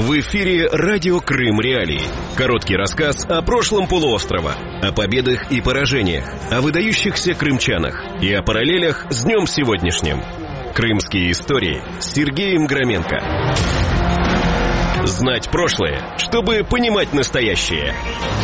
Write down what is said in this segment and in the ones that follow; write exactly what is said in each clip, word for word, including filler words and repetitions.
В эфире радио Крым Реалии. Короткий рассказ о прошлом полуострова, о победах и поражениях, о выдающихся крымчанах и о параллелях с днем сегодняшним. Крымские истории с Сергеем Громенко. Знать прошлое, чтобы понимать настоящее.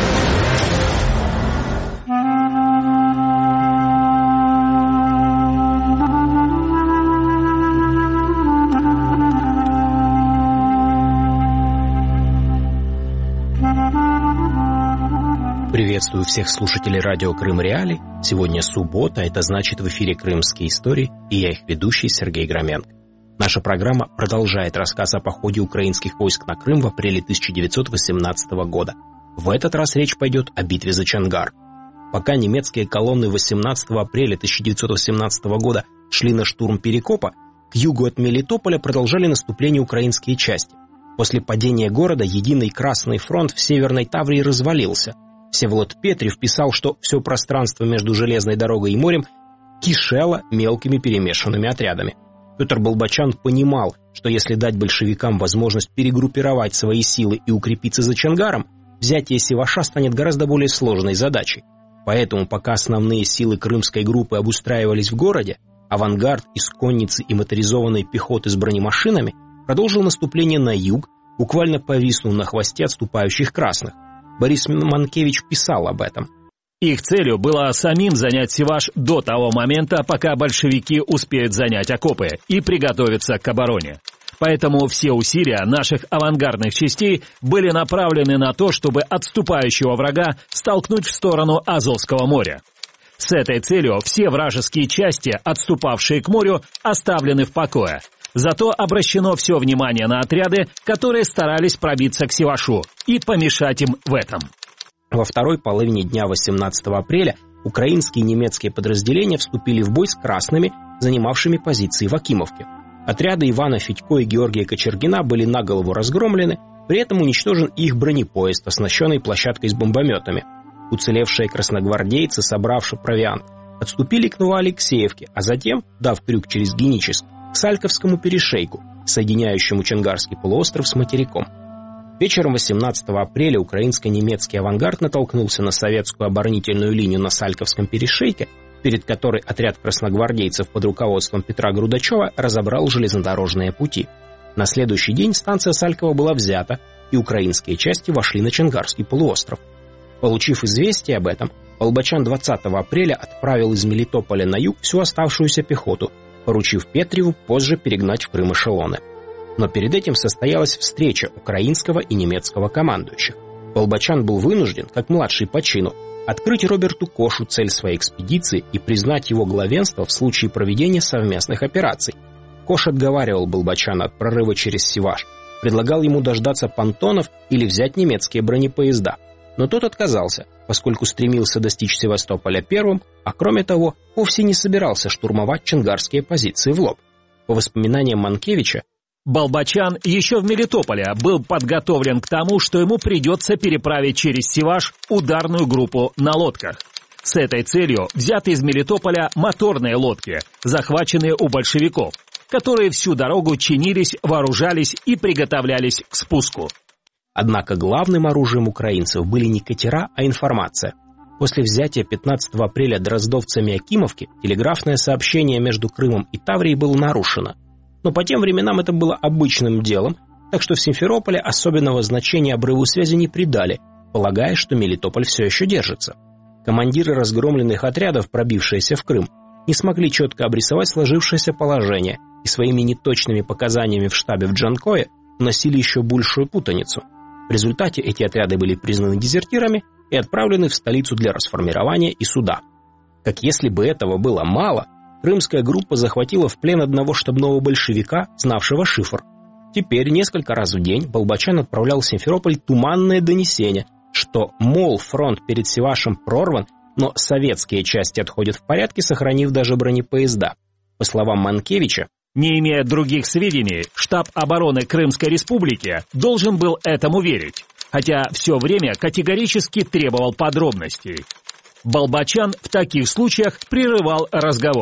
Приветствую всех слушателей радио Крым Реалии. Сегодня суббота, это значит в эфире «Крымские истории», и я их ведущий Сергей Громенко. Наша программа продолжает рассказ о походе украинских войск на Крым в апреле тысяча девятьсот восемнадцатого года. В этот раз речь пойдет о битве за Чонгар. Пока немецкие колонны восемнадцатого апреля тысяча девятьсот восемнадцатого года шли на штурм Перекопа, к югу от Мелитополя продолжали наступление украинские части. После падения города единый Красный фронт в Северной Таврии развалился. Всеволод Петрев писал, что все пространство между железной дорогой и морем кишело мелкими перемешанными отрядами. Петр Болбочан понимал, что если дать большевикам возможность перегруппировать свои силы и укрепиться за Чонгаром, взятие Севаша станет гораздо более сложной задачей. Поэтому, пока основные силы крымской группы обустраивались в городе, авангард из конницы и моторизованной пехоты с бронемашинами продолжил наступление на юг, буквально повиснув на хвосте отступающих красных. Борис Манкевич писал об этом. Их целью было самим занять Севаш до того момента, пока большевики успеют занять окопы и приготовиться к обороне. Поэтому все усилия наших авангардных частей были направлены на то, чтобы отступающего врага столкнуть в сторону Азовского моря. С этой целью все вражеские части, отступавшие к морю, оставлены в покое. Зато обращено все внимание на отряды, которые старались пробиться к Севашу и помешать им в этом. Во второй половине дня восемнадцатого апреля украинские и немецкие подразделения вступили в бой с красными, занимавшими позиции в Акимовке. Отряды Ивана Федько и Георгия Кочергина были наголову разгромлены, при этом уничтожен их бронепоезд, оснащенный площадкой с бомбометами. Уцелевшие красногвардейцы, собравшие провиант, отступили к Новоалексеевке, а затем, дав крюк через Геническ, к Сальковскому перешейку, соединяющему Чонгарский полуостров с материком. Вечером восемнадцатого апреля украинско-немецкий авангард натолкнулся на советскую оборонительную линию на Сальковском перешейке, перед которой отряд красногвардейцев под руководством Петра Грудачева разобрал железнодорожные пути. На следующий день станция Салькова была взята, и украинские части вошли на Чонгарский полуостров. Получив известие об этом, Болбочан двадцатого апреля отправил из Мелитополя на юг всю оставшуюся пехоту, поручив Петреву позже перегнать в Крым эшелоны. Но перед этим состоялась встреча украинского и немецкого командующих. Болбочан был вынужден, как младший по чину, открыть Роберту Кошу цель своей экспедиции и признать его главенство в случае проведения совместных операций. Кош отговаривал Болбочана от прорыва через Севаш, предлагал ему дождаться понтонов или взять немецкие бронепоезда. Но тот отказался, поскольку стремился достичь Севастополя первым, а кроме того, вовсе не собирался штурмовать чонгарские позиции в лоб. По воспоминаниям Манкевича, Болбочан еще в Мелитополе был подготовлен к тому, что ему придется переправить через Севаш ударную группу на лодках. С этой целью взяты из Мелитополя моторные лодки, захваченные у большевиков, которые всю дорогу чинились, вооружались и приготовлялись к спуску. Однако главным оружием украинцев были не катера, а информация. После взятия пятнадцатого апреля дроздовцами Акимовки телеграфное сообщение между Крымом и Таврией было нарушено. Но по тем временам это было обычным делом, так что в Симферополе особенного значения обрыву связи не придали, полагая, что Мелитополь все еще держится. Командиры разгромленных отрядов, пробившиеся в Крым, не смогли четко обрисовать сложившееся положение и своими неточными показаниями в штабе в Джанкое вносили еще большую путаницу. В результате эти отряды были признаны дезертирами и отправлены в столицу для расформирования и суда. Как если бы этого было мало, крымская группа захватила в плен одного штабного большевика, знавшего шифр. Теперь несколько раз в день Болбочан отправлял в Симферополь туманное донесение, что, мол, фронт перед Севашем прорван, но советские части отходят в порядке, сохранив даже бронепоезда. По словам Манкевича, не имея других сведений, штаб обороны Крымской Республики должен был этому верить, хотя все время категорически требовал подробностей. Болбочан в таких случаях прерывал разговор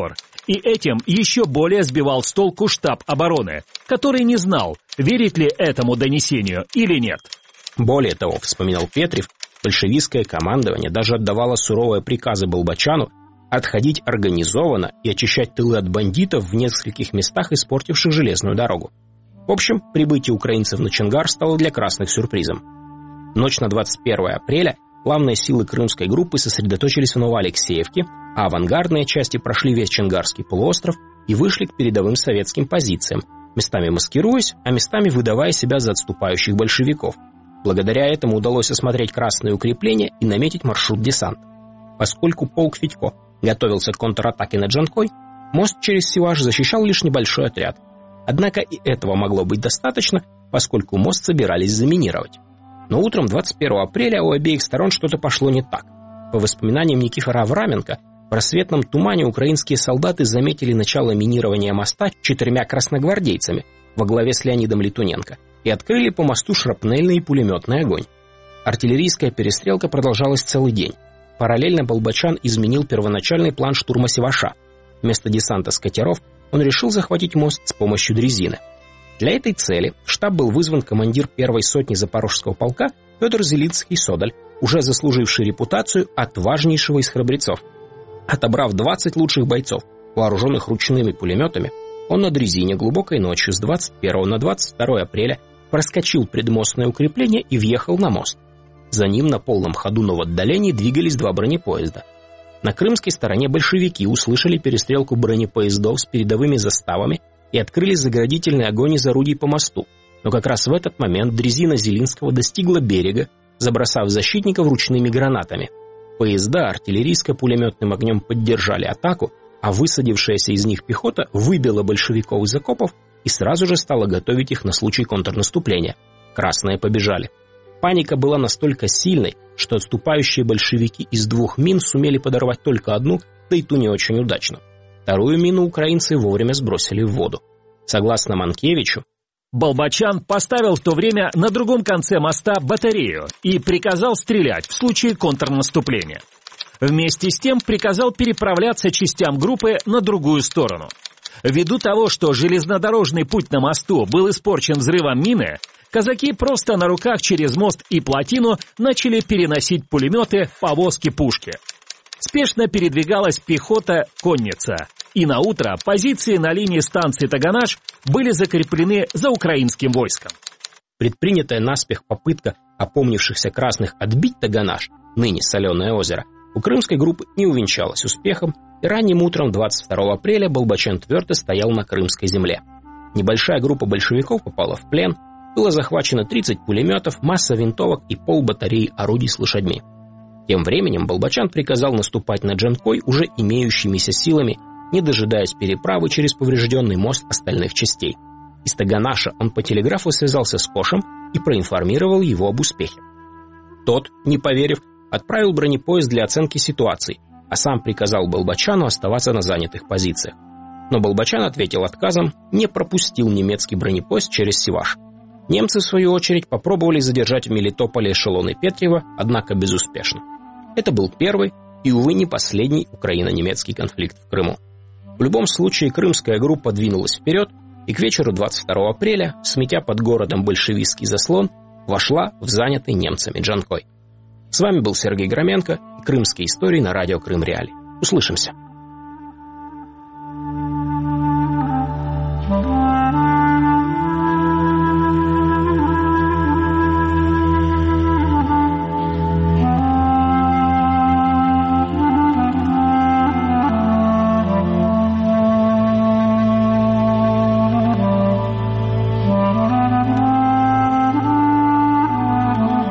и этим еще более сбивал с толку штаб обороны, который не знал, верить ли этому донесению или нет. Более того, вспоминал Петрев, большевистское командование даже отдавало суровые приказы Болбочану отходить организованно и очищать тылы от бандитов в нескольких местах, испортивших железную дорогу. В общем, прибытие украинцев на Чонгар стало для красных сюрпризом. Ночь на двадцать первое апреля главные силы крымской группы сосредоточились в Новоалексеевке, а авангардные части прошли весь Чонгарский полуостров и вышли к передовым советским позициям, местами маскируясь, а местами выдавая себя за отступающих большевиков. Благодаря этому удалось осмотреть красные укрепления и наметить маршрут десанта. Поскольку полк Федько готовился к контратаке на Джанкой, мост через Сиваш защищал лишь небольшой отряд. Однако и этого могло быть достаточно, поскольку мост собирались заминировать. Но утром двадцать первого апреля у обеих сторон что-то пошло не так. По воспоминаниям Никифора Авраменко, в рассветном тумане украинские солдаты заметили начало минирования моста четырьмя красногвардейцами во главе с Леонидом Литвиненко и открыли по мосту шрапнельный и пулеметный огонь. Артиллерийская перестрелка продолжалась целый день. Параллельно Болбочан изменил первоначальный план штурма Сиваша. Вместо десанта с катеров он решил захватить мост с помощью дрезины. Для этой цели в штаб был вызван командир первой сотни Запорожского полка Федор Зелинский-Содоль, уже заслуживший репутацию отважнейшего из храбрецов. Отобрав двадцать лучших бойцов, вооруженных ручными пулеметами, он на дрезине глубокой ночью с двадцать первого на двадцать второе апреля проскочил предмостное укрепление и въехал на мост. За ним на полном ходу, но в отдалении двигались два бронепоезда. На крымской стороне большевики услышали перестрелку бронепоездов с передовыми заставами и открыли заградительный огонь из орудий по мосту. Но как раз в этот момент дрезина Зелинского достигла берега, забросав защитников ручными гранатами. Поезда артиллерийско-пулеметным огнем поддержали атаку, а высадившаяся из них пехота выбила большевиков из окопов и сразу же стала готовить их на случай контрнаступления. Красные побежали. Паника была настолько сильной, что отступающие большевики из двух мин сумели подорвать только одну, да и ту не очень удачно. Вторую мину украинцы вовремя сбросили в воду. Согласно Манкевичу, Болбочан поставил в то время на другом конце моста батарею и приказал стрелять в случае контрнаступления. Вместе с тем приказал переправляться частям группы на другую сторону. Ввиду того, что железнодорожный путь на мосту был испорчен взрывом мины, казаки просто на руках через мост и плотину начали переносить пулеметы, повозки, пушки. Спешно передвигалась пехота-конница, и на утро позиции на линии станции Таганаш были закреплены за украинским войском. Предпринятая наспех попытка опомнившихся красных отбить Таганаш, ныне Соленое озеро, у крымской группы не увенчалась успехом, и ранним утром двадцать второго апреля Болбочан твердо стоял на крымской земле. Небольшая группа большевиков попала в плен, было захвачено тридцать пулеметов, масса винтовок и полбатареи орудий с лошадьми. Тем временем Болбочан приказал наступать на Джанкой уже имеющимися силами, не дожидаясь переправы через поврежденный мост остальных частей. Из Таганаша он по телеграфу связался с Кошем и проинформировал его об успехе. Тот, не поверив, отправил бронепоезд для оценки ситуации, а сам приказал Болбочану оставаться на занятых позициях. Но Болбочан ответил отказом, не пропустил немецкий бронепоезд через Сиваш. Немцы, в свою очередь, попробовали задержать в Мелитополе эшелоны Петрева, однако безуспешно. Это был первый и, увы, не последний украино-немецкий конфликт в Крыму. В любом случае, крымская группа двинулась вперед и к вечеру двадцать второго апреля, сметя под городом большевистский заслон, вошла в занятый немцами Джанкой. С вами был Сергей Громенко и «Крымские истории» на радио Крым Реалии. Услышимся!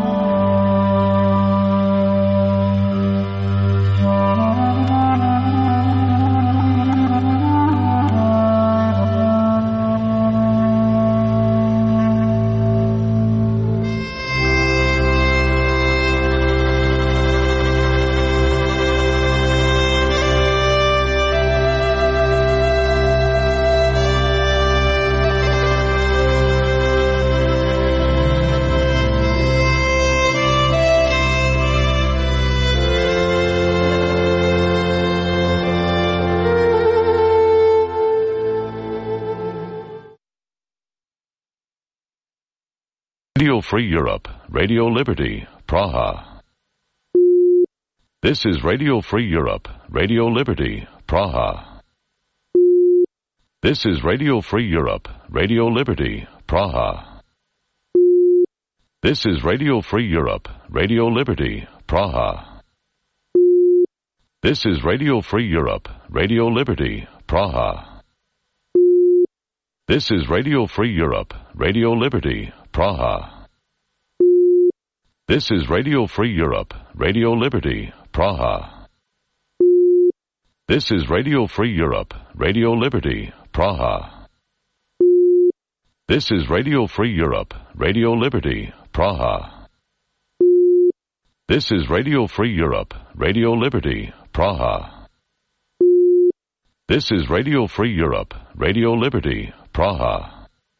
Thank you. Radio Free Europe, Radio Liberty, Praha. This is Radio Free Europe, Radio Liberty, Praha. This is Radio Free Europe, Radio Liberty, Praha. This is Radio Free Europe, Radio Liberty, Praha. This is Radio Free Europe, Radio Liberty, Praha. This is Radio Free Europe, Radio Liberty, Praha. This is Radio Free Europe, Radio Liberty, Praha. This is Radio Free Europe, Radio Liberty, Praha. This is Radio Free Europe, Radio Liberty, Praha. This is Radio Free Europe, Radio Liberty, Praha. This is Radio Free Europe, Radio Liberty, Praha.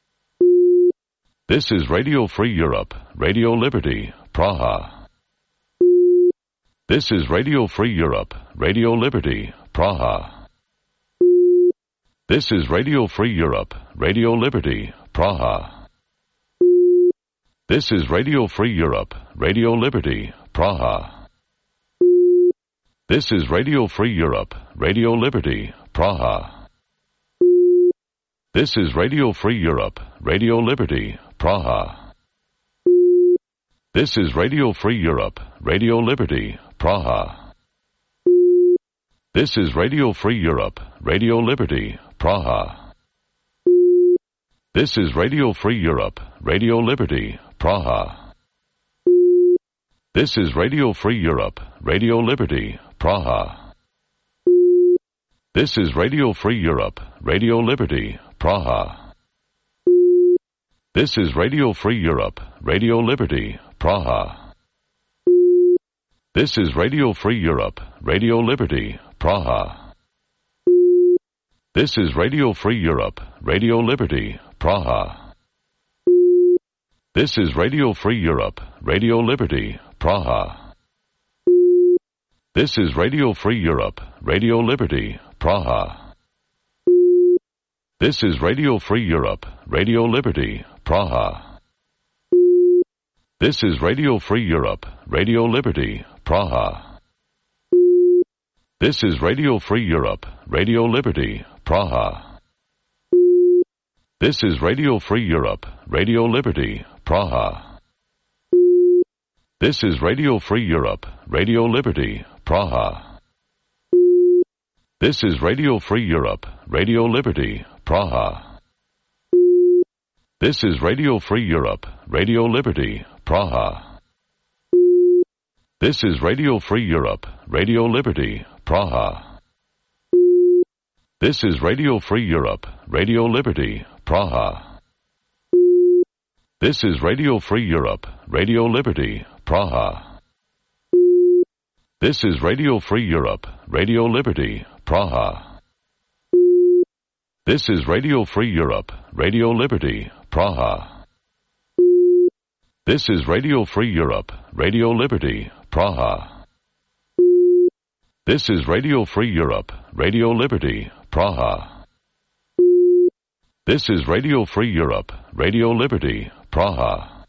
This is Radio Free Europe, Radio Liberty, Praha. This is Radio Free Europe, Radio Liberty, Praha. This is Radio Free Europe, Radio Liberty, Praha. This is Radio Free Europe, Radio Liberty, Praha. This is Radio Free Europe, Radio Liberty, Praha. This is Radio Free Europe, Radio Liberty, Praha. This is Radio Free Europe, Radio Liberty, Praha. This is Radio Free Europe, Radio Liberty, Praha. This is Radio Free Europe, Radio Liberty, Praha. This is Radio Free Europe, Radio Liberty, Praha. This is Radio Free Europe, Radio Liberty, Praha. This is Radio Free Europe, Radio Liberty, Praha. This is Radio Free Europe, Radio Liberty, Praha. This is Radio Free Europe, Radio Liberty, Praha. This is Radio Free Europe, Radio Liberty, Praha. This is Radio Free Europe, Radio Liberty, Praha. This is Radio Free Europe, Radio Liberty, Praha. This is Radio Free Europe, Radio Liberty, Praha. This is Radio Free Europe, Radio Liberty, Praha. This is Radio Free Europe, Radio Liberty, Praha. This is Radio Free Europe, Radio Liberty, Praha. This is Radio Free Europe, Radio Liberty, Praha. This is Radio Free Europe, Radio Liberty, Praha. This is Radio Free Europe, Radio Liberty, Praha. This is Radio Free Europe, Radio Liberty, Praha. This is Radio Free Europe, Radio Liberty, Praha. This is Radio Free Europe, Radio Liberty, Praha. This is Radio Free Europe, Radio Liberty, Praha. This is Radio Free Europe, Radio Liberty, Praha. This is Radio Free Europe, Radio Liberty, Praha. This is Radio Free Europe, Radio Liberty, Praha.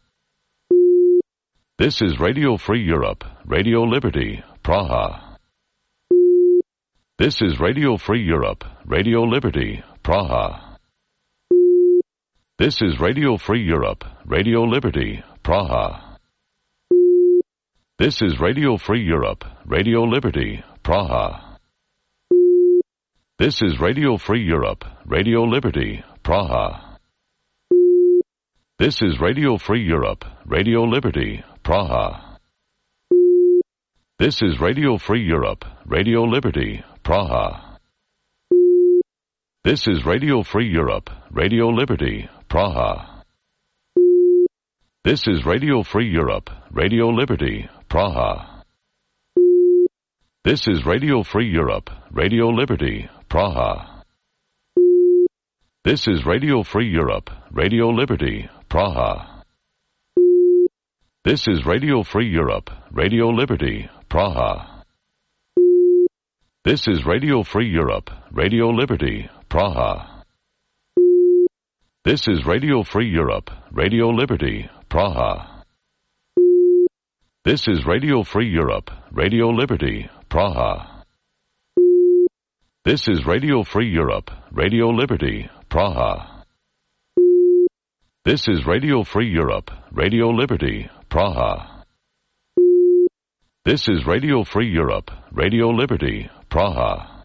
This is Radio Free Europe, Radio Liberty, Praha. This is Radio Free Europe, Radio Liberty, Praha. This is Radio Free Europe, Radio Liberty, Praha. This is Radio Free Europe, Radio Liberty, Praha. This is Radio Free Europe, Radio Liberty, Praha. This is Radio Free Europe, Radio Liberty, Praha. This is Radio Free Europe, Radio Liberty, Praha. This is Radio Free Europe, Radio Liberty, Praha. This is Radio Free Europe, Radio Liberty, Praha. This is Radio Free Europe, Radio Liberty, Praha. This is Radio Free Europe, Radio Liberty, Praha. This is Radio Free Europe, Radio Liberty, Praha. This is Radio Free Europe, Radio Liberty, Praha. This is Radio Free Europe, Radio Liberty, Praha. This is Radio Free Europe, Radio Liberty, Praha. This is Radio Free Europe, Radio Liberty, Praha. This is Radio Free Europe, Radio Liberty, Praha. This is Radio Free Europe, Radio Liberty, Praha.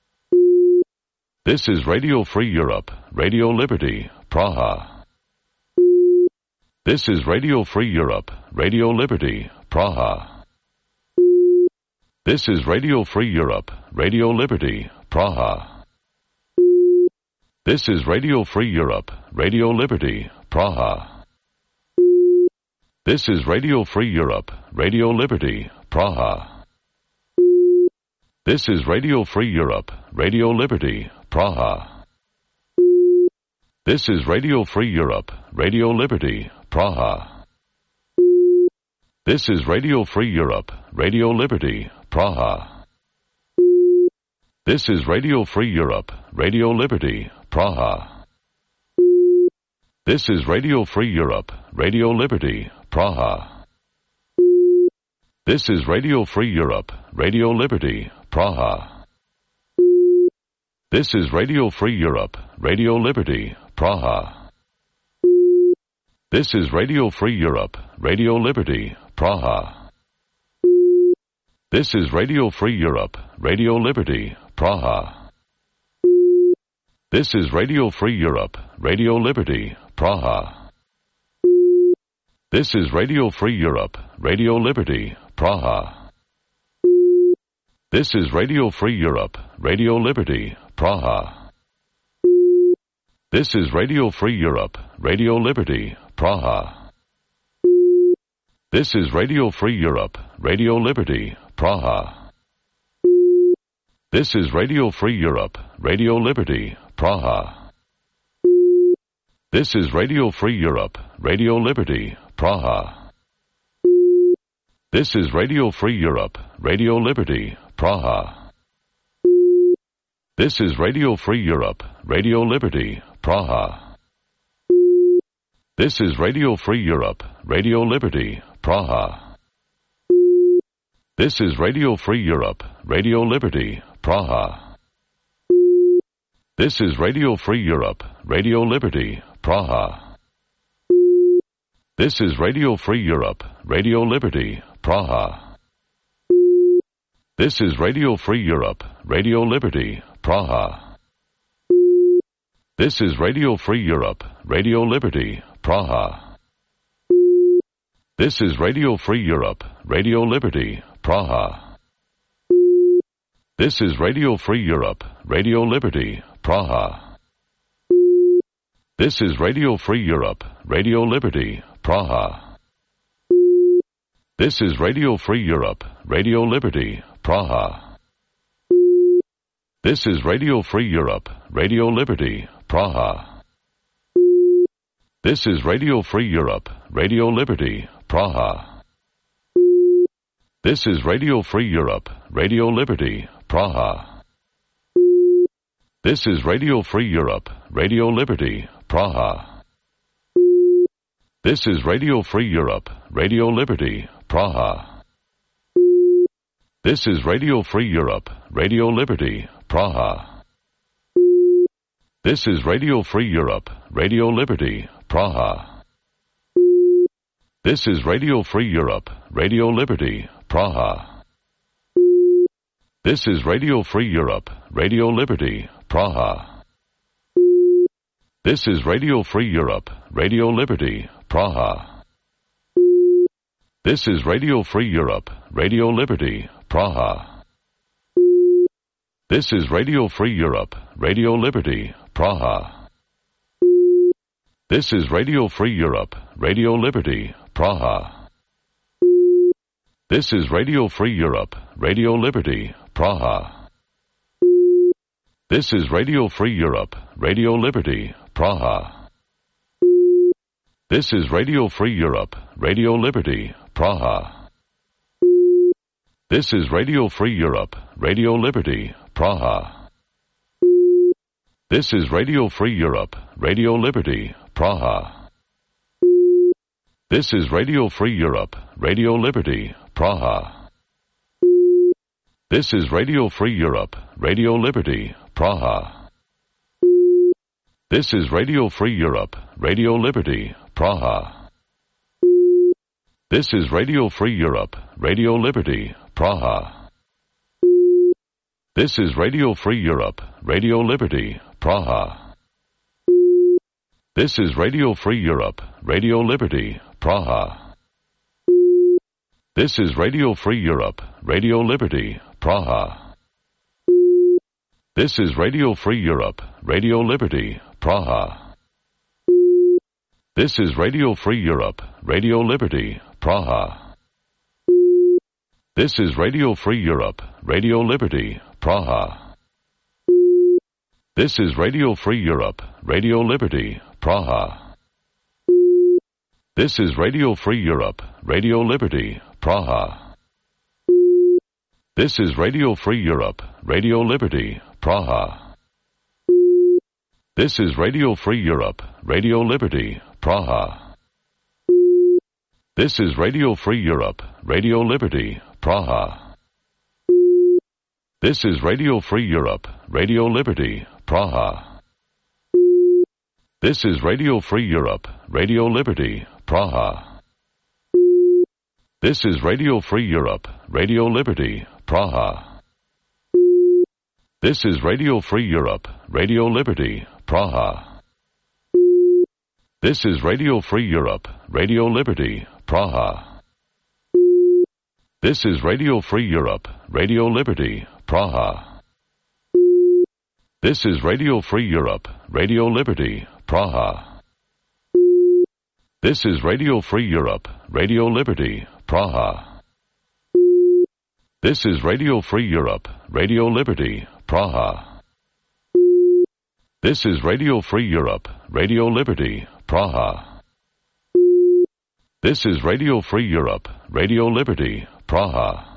This is Radio Free Europe, Radio Liberty, Praha. This is Radio Free Europe, Radio Liberty, Praha. This is Radio Free Europe, Radio Liberty, Praha. This is Radio Free Europe, Radio Liberty, Praha. This is Radio Free Europe, Radio Liberty, Praha. This is Radio Free Europe, Radio Liberty, Praha. This is Radio Free Europe, Radio Liberty, Praha. This is Radio Free Europe, Radio Liberty, Praha. This is Radio Free Europe, Radio Liberty, Praha. This is Radio Free Europe, Radio Liberty, Praha. This is Radio Free Europe, Radio Liberty, Praha. This is Radio Free Europe, Radio Liberty, Praha. This is Radio Free Europe, Radio Liberty, Praha. This is Radio Free Europe, Radio Liberty, Praha. This is Radio Free Europe, Radio Liberty, Praha. This is Radio Free Europe, Radio Liberty, Praha. This is Radio Free Europe, Radio Liberty, Praha. This is Radio Free Europe, Radio Liberty, Praha. This is Radio Free Europe, Radio Liberty, Praha. This is Radio Free Europe, Radio Liberty, Praha. This is Radio Free Europe, Radio Liberty, Praha. This is Radio Free Europe, Radio Liberty, Praha. This is Radio Free Europe, Radio Liberty, Praha. This is Radio Free Europe, Radio Liberty, Praha. This is Radio Free Europe, Radio Liberty, Praha. This is Radio Free Europe, Radio Liberty, Praha. This is Radio Free Europe, Radio Liberty, Praha. This is Radio Free Europe, Radio Liberty, Praha. This is Radio Free Europe, Radio Liberty, Praha. This is Radio Free Europe, Radio Liberty, Praha. This is Radio Free Europe, Radio Liberty, Praha. This is Radio Free Europe, Radio Liberty, Praha. This is Radio Free Europe, Radio Liberty, Praha. This is Radio Free Europe, Radio Liberty, Praha. This is Radio Free Europe, Radio Liberty, Praha. This is Radio Free Europe, Radio Liberty, Praha. This is Radio Free Europe, Radio Liberty, Praha. This is Radio Free Europe, Radio Liberty, Praha. This is Radio Free Europe, Radio Liberty, Praha. This is Radio Free Europe, Radio Liberty, Praha. This is Radio Free Europe, Radio Liberty, Praha. This is Radio Free Europe, Radio Liberty, Praha. This is Radio Free Europe, Radio Liberty, Praha. This is Radio Free Europe, Radio Liberty, Praha. This is Radio Free Europe, Radio Liberty, Praha. This is Radio Free Europe, Radio Liberty, Praha. This is Radio Free Europe, Radio Liberty, Praha. This is Radio Free Europe, Radio Liberty, Praha. This is Radio Free Europe, Radio Liberty, Praha. This is Radio Free Europe, Radio Liberty, Praha. This is Radio Free Europe, Radio Liberty, Praha. This is Radio Free Europe, Radio Liberty, Praha. This is Radio Free Europe, Radio Liberty, Praha. This is Radio Free Europe, Radio Liberty, Praha. This is Radio Free Europe, Radio Liberty, Praha. This is Radio Free Europe, Radio Liberty, Praha. This is Radio Free Europe, Radio Liberty, Praha. This is Radio Free Europe, Radio Liberty, Praha. This is Radio Free Europe, Radio Liberty, Praha. This is Radio Free Europe, Radio Liberty, Praha. This is Radio Free Europe, Radio Liberty, Praha. This is Radio Free Europe, Radio Liberty, Praha. This is Radio Free Europe, Radio Liberty, Praha. This is Radio Free Europe, Radio Liberty, Praha. This is Radio Free Europe, Radio Liberty, Praha. This is Radio Free Europe, Radio Liberty, Praha. This is Radio Free Europe, Radio Liberty, Praha. This is Radio Free Europe, Radio Liberty, Praha. This is Radio Free Europe, Radio Liberty, Praha. This is Radio Free Europe, Radio Liberty, Praha. This is Radio Free Europe, Radio Liberty, Praha. This is Radio Free Europe, Radio Liberty, Praha. This is Radio Free Europe, Radio Liberty, Praha. This is Radio Free Europe, Radio Liberty, Praha. This is Radio Free Europe, Radio Liberty, Praha. This is Radio Free Europe, Radio Liberty, Praha. This is Radio Free Europe, Radio Liberty, Praha.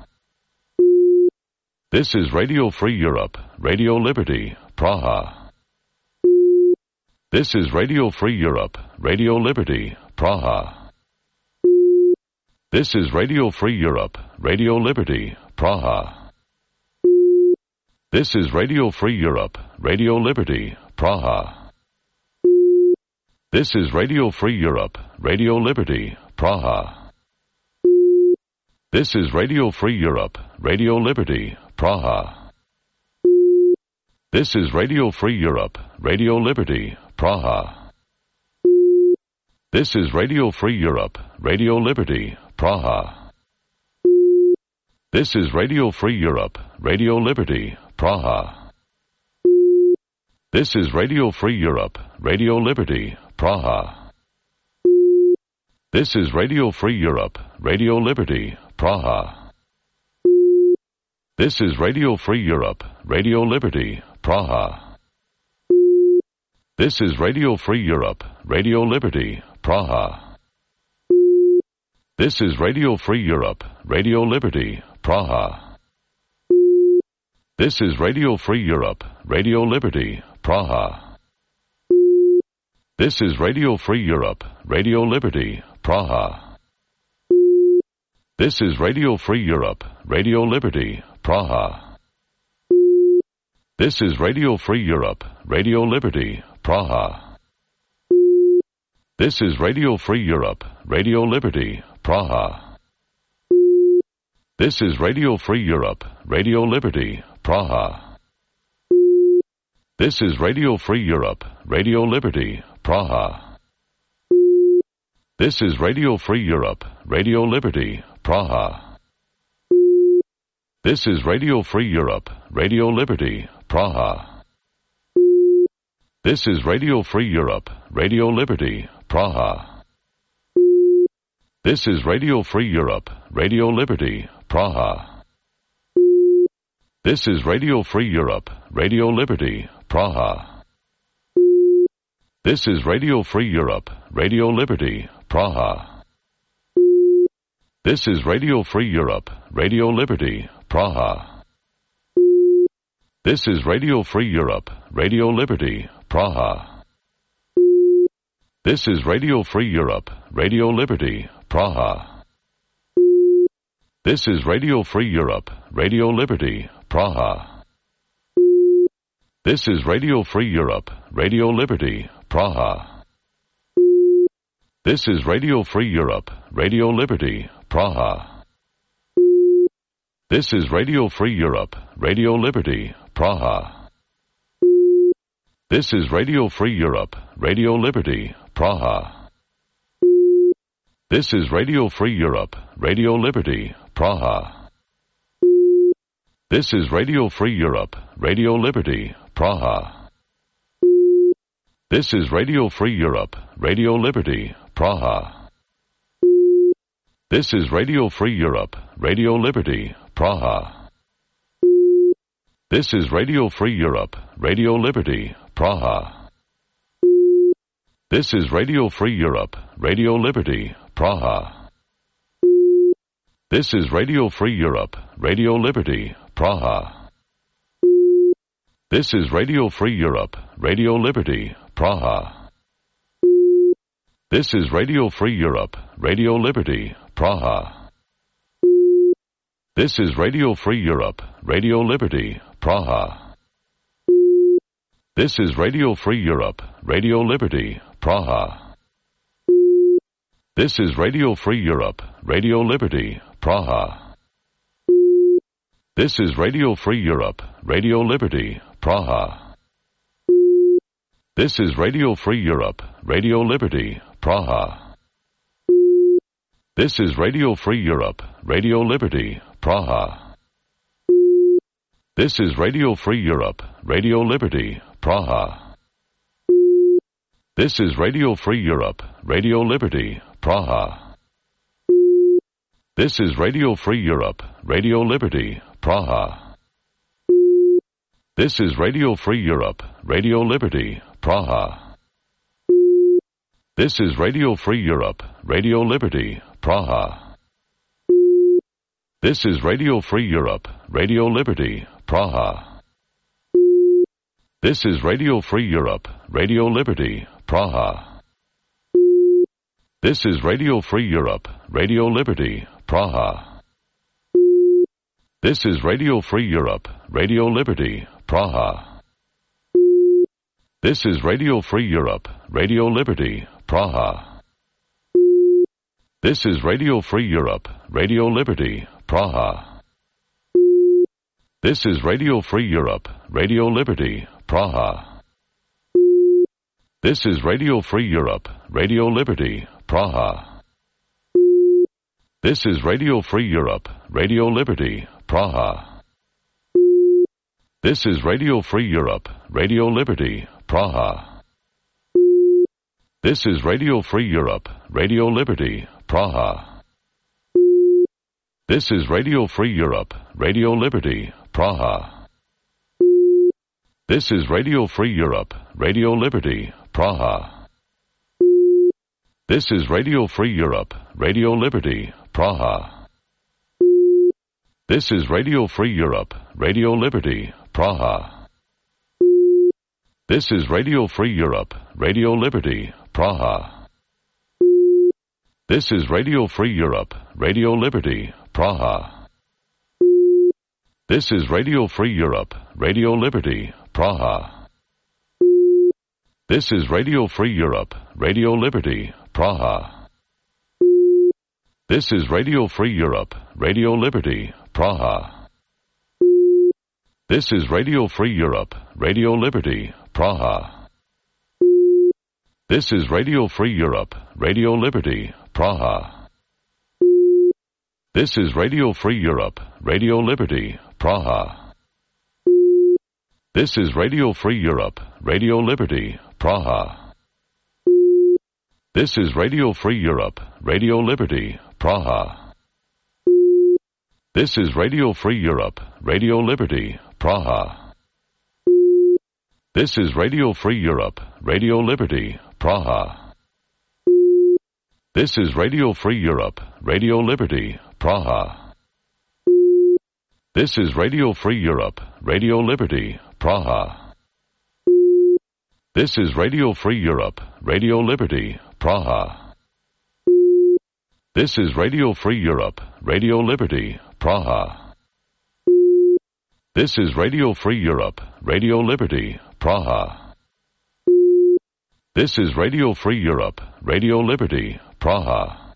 This is Radio Free Europe, Radio Liberty, Praha. This is Radio Free Europe, Radio Liberty, Praha. This is Radio Free Europe, Radio Liberty, Praha. This is Radio Free Europe, Radio Liberty, Praha. This is Radio Free Europe, Radio Liberty, Praha. This is Radio Free Europe, Radio Liberty, Praha. This is Radio Free Europe, Radio Liberty, Praha. This is Radio Free Europe, Radio Liberty, Praha. This is Radio Free Europe, Radio Liberty, Praha. This is Radio Free Europe, Radio Liberty, Praha. This is Radio Free Europe, Radio Liberty, Praha. This is Radio Free Europe, Radio Liberty, Praha. This is Radio Free Europe, Radio Liberty, Praha. This is Radio Free Europe, Radio Liberty, Praha. This is Radio Free Europe, Radio Liberty, Praha. This is Radio Free Europe, Radio Liberty, Praha. This is Radio Free Europe, Radio Liberty, Praha. This is Radio Free Europe, Radio Liberty, Praha. This is Radio Free Europe, Radio Liberty, Praha. This is Radio Free Europe, Radio Liberty, Praha. This is Radio Free Europe, Radio Liberty, Praha. This is Radio Free Europe, Radio Liberty, Praha. This is Radio Free Europe, Radio Liberty, Praha. This is Radio Free Europe, Radio Liberty, Praha. This is Radio Free Europe, Radio Liberty, Praha. This is Radio Free Europe, Radio Liberty, Praha. This is Radio Free Europe, Radio Liberty, Praha. This is Radio Free Europe, Radio Liberty, Praha. This is Radio Free Europe, Radio Liberty, Praha. This is Radio Free Europe, Radio Liberty, Praha. This is Radio Free Europe, Radio Liberty, Praha. This is Radio Free Europe, Radio Liberty, Praha. This is Radio Free Europe, Radio Liberty, Praha. This is Radio Free Europe, Radio Liberty, Praha. This is Radio Free Europe, Radio Liberty, Praha. This is Radio Free Europe, Radio Liberty, Praha. This is Radio Free Europe, Radio Liberty, Praha. This is Radio Free Europe, Radio Liberty, Praha. This is Radio Free Europe, Radio Liberty, Praha. This is Radio Free Europe, Radio Liberty, Praha. This is Radio Free Europe, Radio Liberty, Praha. This is Radio Free Europe, Radio Liberty, Praha. This is Radio Free Europe, Radio Liberty, Praha. This is Radio Free Europe, Radio Liberty, Praha. This is Radio Free Europe, Radio Liberty, Praha. This is Radio Free Europe, Radio Liberty, Praha. This is Radio Free Europe, Radio Liberty, Praha. This is Radio Free Europe, Radio Liberty, Praha. This is Radio Free Europe, Radio Liberty, Praha. This is Radio Free Europe, Radio Liberty, Praha. This is Radio Free Europe, Radio Liberty, Praha. This is Radio Free Europe, Radio Liberty, Praha. This is Radio Free Europe, Radio Liberty, Praha. This is Radio Free Europe, Radio Liberty, Praha. This is Radio Free Europe, Radio Liberty, Praha. This is Radio Free Europe, Radio Liberty, Praha. This is Radio Free Europe, Radio Liberty, Praha. This is Radio Free Europe, Radio Liberty, Praha. This is Radio Free Europe, Radio Liberty, Praha. This is Radio Free Europe, Radio Liberty, Praha. This is Radio Free Europe, Radio Liberty, Praha. This is Radio Free Europe, Radio Liberty, Praha. This is Radio Free Europe, Radio Liberty, Praha. This is Radio Free Europe, Radio Liberty, Praha. This is Radio Free Europe, Radio Liberty, Praha. This is Radio Free Europe, Radio Liberty, Praha. This is Radio Free Europe, Radio Liberty, Praha. This is Radio Free Europe, Radio Liberty, Praha. This is Radio Free Europe, Radio Liberty, Praha. This is Radio Free Europe, Radio Liberty, Praha. This is Radio Free Europe, Radio Liberty, Praha. This is Radio Free Europe, Radio Liberty, Praha. This is Radio Free Europe, Radio Liberty, Praha. This is Radio Free Europe, Radio Liberty, Praha. This is Radio Free Europe, Radio Liberty, Praha. This is Radio Free Europe, Radio Liberty, Praha. This is Radio Free Europe, Radio Liberty, Praha. This is Radio Free Europe, Radio Liberty, Praha. This is Radio Free Europe, Radio Liberty, Praha. This is Radio Free Europe, Radio Liberty, Praha. This is Radio Free Europe, Radio Liberty, Praha. This is Radio Free Europe, Radio Liberty, Praha. This is Radio Free Europe, Radio Liberty, Praha. This is Radio Free Europe, Radio Liberty, Praha. This is Radio Free Europe, Radio Liberty, Praha. This is Radio Free Europe, Radio Liberty, Praha. This is Radio Free Europe, Radio Liberty, Praha. This is Radio Free Europe, Radio Liberty, Praha.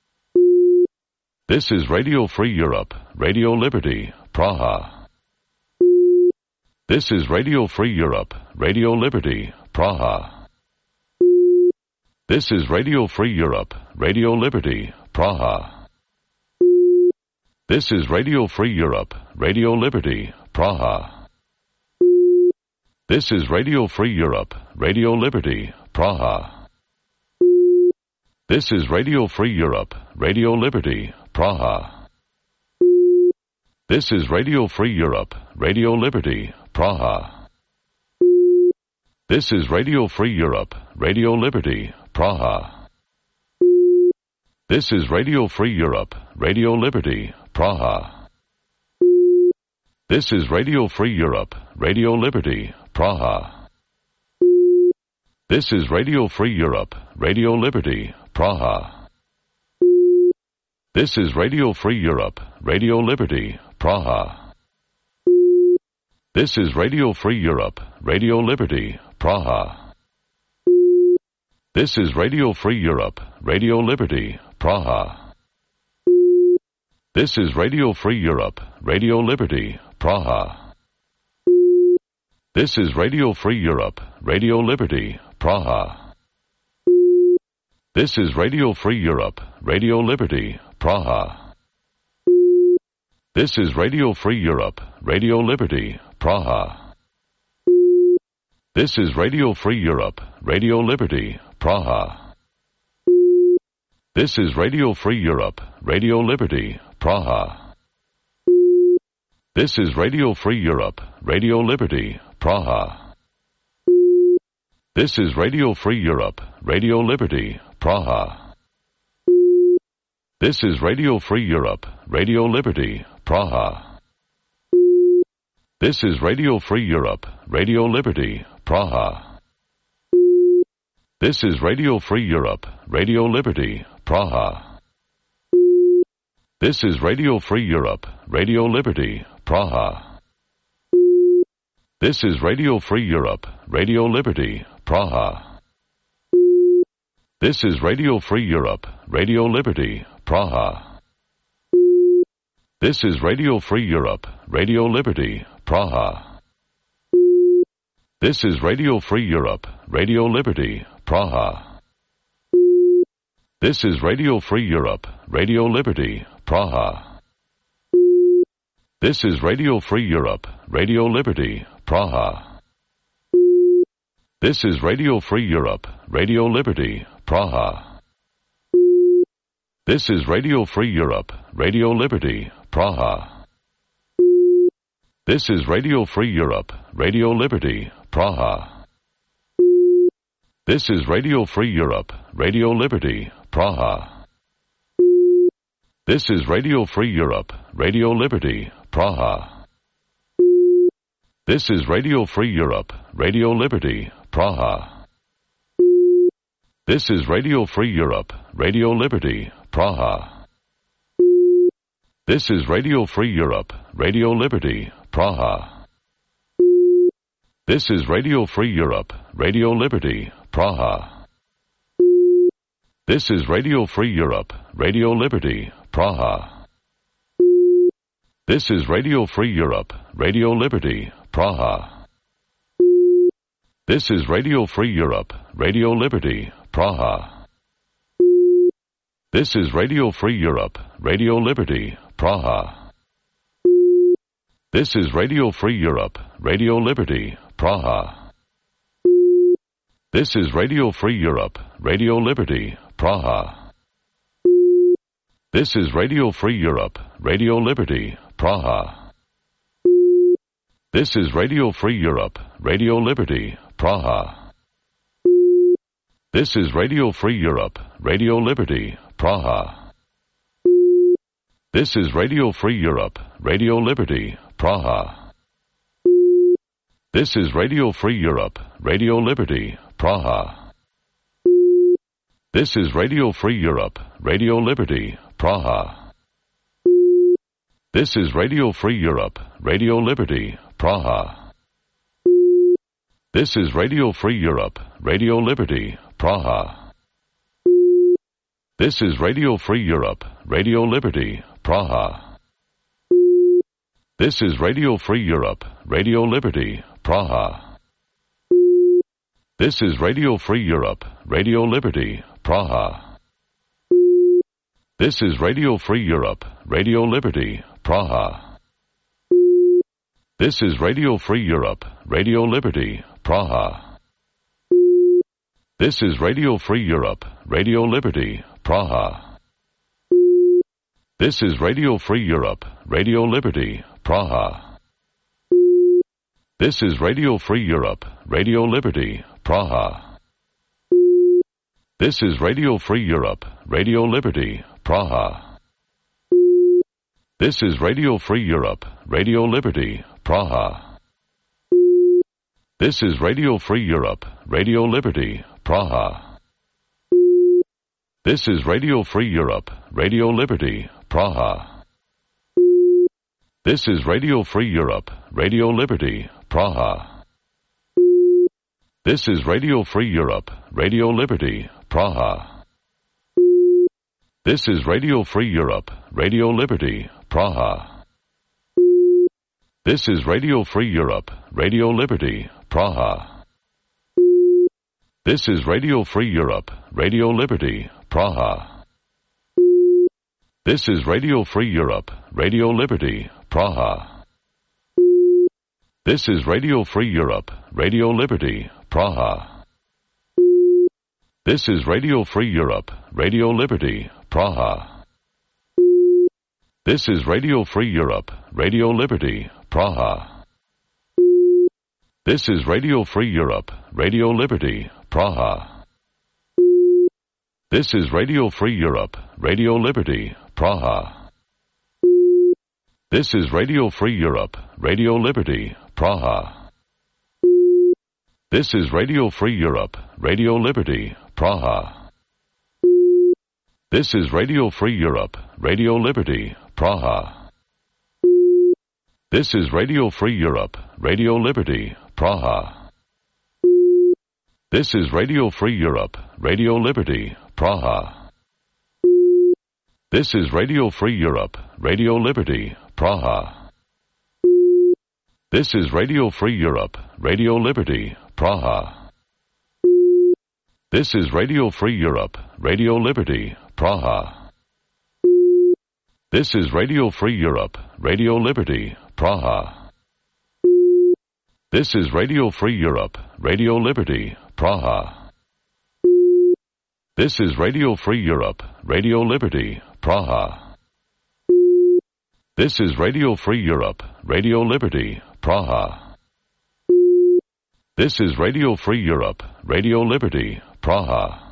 This is Radio Free Europe, Radio Liberty, Praha. This is Radio Free Europe, Radio Liberty, Praha. This is Radio Free Europe, Radio Liberty, Praha. This is Radio Free Europe, Radio Liberty, Praha. This is Radio Free Europe, Radio Liberty, Praha. This is Radio Free Europe, Radio Liberty, Praha. This is Radio Free Europe, Radio Liberty, Praha. This is Radio Free Europe, Radio Liberty, Praha. This is Radio Free Europe, Radio Liberty, Praha. This is Radio Free Europe, Radio Liberty, Praha. This is Radio Free Europe, Radio Liberty, Praha. This is Radio Free Europe, Radio Liberty, Praha. This is Radio Free Europe, Radio Liberty, Praha. This is Radio Free Europe, Radio Liberty, Praha. This is Radio Free Europe, Radio Liberty, Praha. This is Radio Free Europe, Radio Liberty, Praha. This is Radio Free Europe, Radio Liberty, Praha. This is Radio Free Europe, Radio Liberty, Praha. This is Radio Free Europe, Radio Liberty, Praha. This is Radio Free Europe, Radio Liberty, Praha. This is Radio Free Europe, Radio Liberty, Praha. This is Radio Free Europe, Radio Liberty, Praha. This is Radio Free Europe, Radio Liberty, Praha. This is Radio Free Europe, Radio Liberty, Praha. This is Radio Free Europe, Radio Liberty, Praha. This is Radio Free Europe, Radio Liberty, Praha. This is Radio Free Europe, Radio Liberty, Praha. This is Radio Free Europe, Radio Liberty, Praha. This is Radio Free Europe, Radio Liberty, Praha. This is Radio Free Europe, Radio Liberty, Praha. This is Radio Free Europe, Radio Liberty, Praha. This is Radio Free Europe, Radio Liberty, Praha. This is Radio Free Europe, Radio Liberty, Praha. This is Radio Free Europe, Radio Liberty, Praha. This is Radio Free Europe, Radio Liberty, Praha. This is Radio Free Europe, Radio Liberty, Praha. This is Radio Free Europe, Radio Liberty, Praha. This is Radio Free Europe, Radio Liberty, Praha. This is Radio Free Europe, Radio Liberty, Praha. This is Radio Free Europe, Radio Liberty, Praha. This is Radio Free Europe, Radio Liberty, Praha. This is Radio Free Europe, Radio Liberty, Praha. This is Radio Free Europe, Radio Liberty, Praha. This is Radio Free Europe, Radio Liberty, Praha. This is Radio Free Europe, Radio Liberty, Praha. This is Radio Free Europe, Radio Liberty, Praha. This is Radio Free Europe, Radio Liberty, Praha. This is Radio Free Europe, Radio Liberty, Praha. This is Radio Free Europe, Radio Liberty, Praha. This is Radio Free Europe, Radio Liberty, Praha. This is Radio Free Europe, Radio Liberty, Praha. This is Radio Free Europe, Radio Liberty, Praha. This is Radio Free Europe, Radio Liberty, Praha. This is Radio Free Europe, Radio Liberty, Praha. This is Radio Free Europe, Radio Liberty, Praha. This is Radio Free Europe, Radio Liberty, Praha. This is Radio Free Europe, Radio Liberty, Praha. This is Radio Free Europe, Radio Liberty, Praha. This is Radio Free Europe, Radio Liberty, Praha. This is Radio Free Europe, Radio Liberty, Praha. This is Radio Free Europe, Radio Liberty, Praha. This is Radio Free Europe, Radio Liberty, Praha. This is Radio Free Europe, Radio Liberty, Praha. This is Radio Free Europe, Radio Liberty, Praha. This is Radio Free Europe, Radio Liberty, Praha. This is Radio Free Europe, Radio Liberty, Praha. This is Radio Free Europe, Radio Liberty, Praha. This is Radio Free Europe, Radio Liberty, Praha. This is Radio Free Europe, Radio Liberty, Praha. This is Radio Free Europe, Radio Liberty, Praha. This is Radio Free Europe, Radio Liberty, Praha. This is Radio Free Europe, Radio Liberty, Praha. This is Radio Free Europe, Radio Liberty, Praha. This is Radio Free Europe, Radio Liberty, Praha. This is Radio Free Europe, Radio Liberty, Praha. This is Radio Free Europe, Radio Liberty, Praha. This is Radio Free Europe, Radio Liberty, Praha. This is Radio Free Europe, Radio Liberty, Praha. This is Radio Free Europe, Radio Liberty, Praha. This is Radio Free Europe, Radio Liberty, Praha. This is Radio Free Europe, Radio Liberty, Praha. This is Radio Free Europe, Radio Liberty, Praha. This is Radio Free Europe, Radio Liberty, Praha. This is Radio Free Europe, Radio Liberty, Praha. This is Radio Free Europe, Radio Liberty, Praha. This is Radio Free Europe, Radio Liberty, Praha. This is Radio Free Europe, Radio Liberty, Praha. This is Radio Free Europe, Radio Liberty, Praha. This is Radio Free Europe, Radio Liberty, Praha. This is Radio Free Europe, Radio Liberty, Praha. This is Radio Free Europe, Radio Liberty, Praha.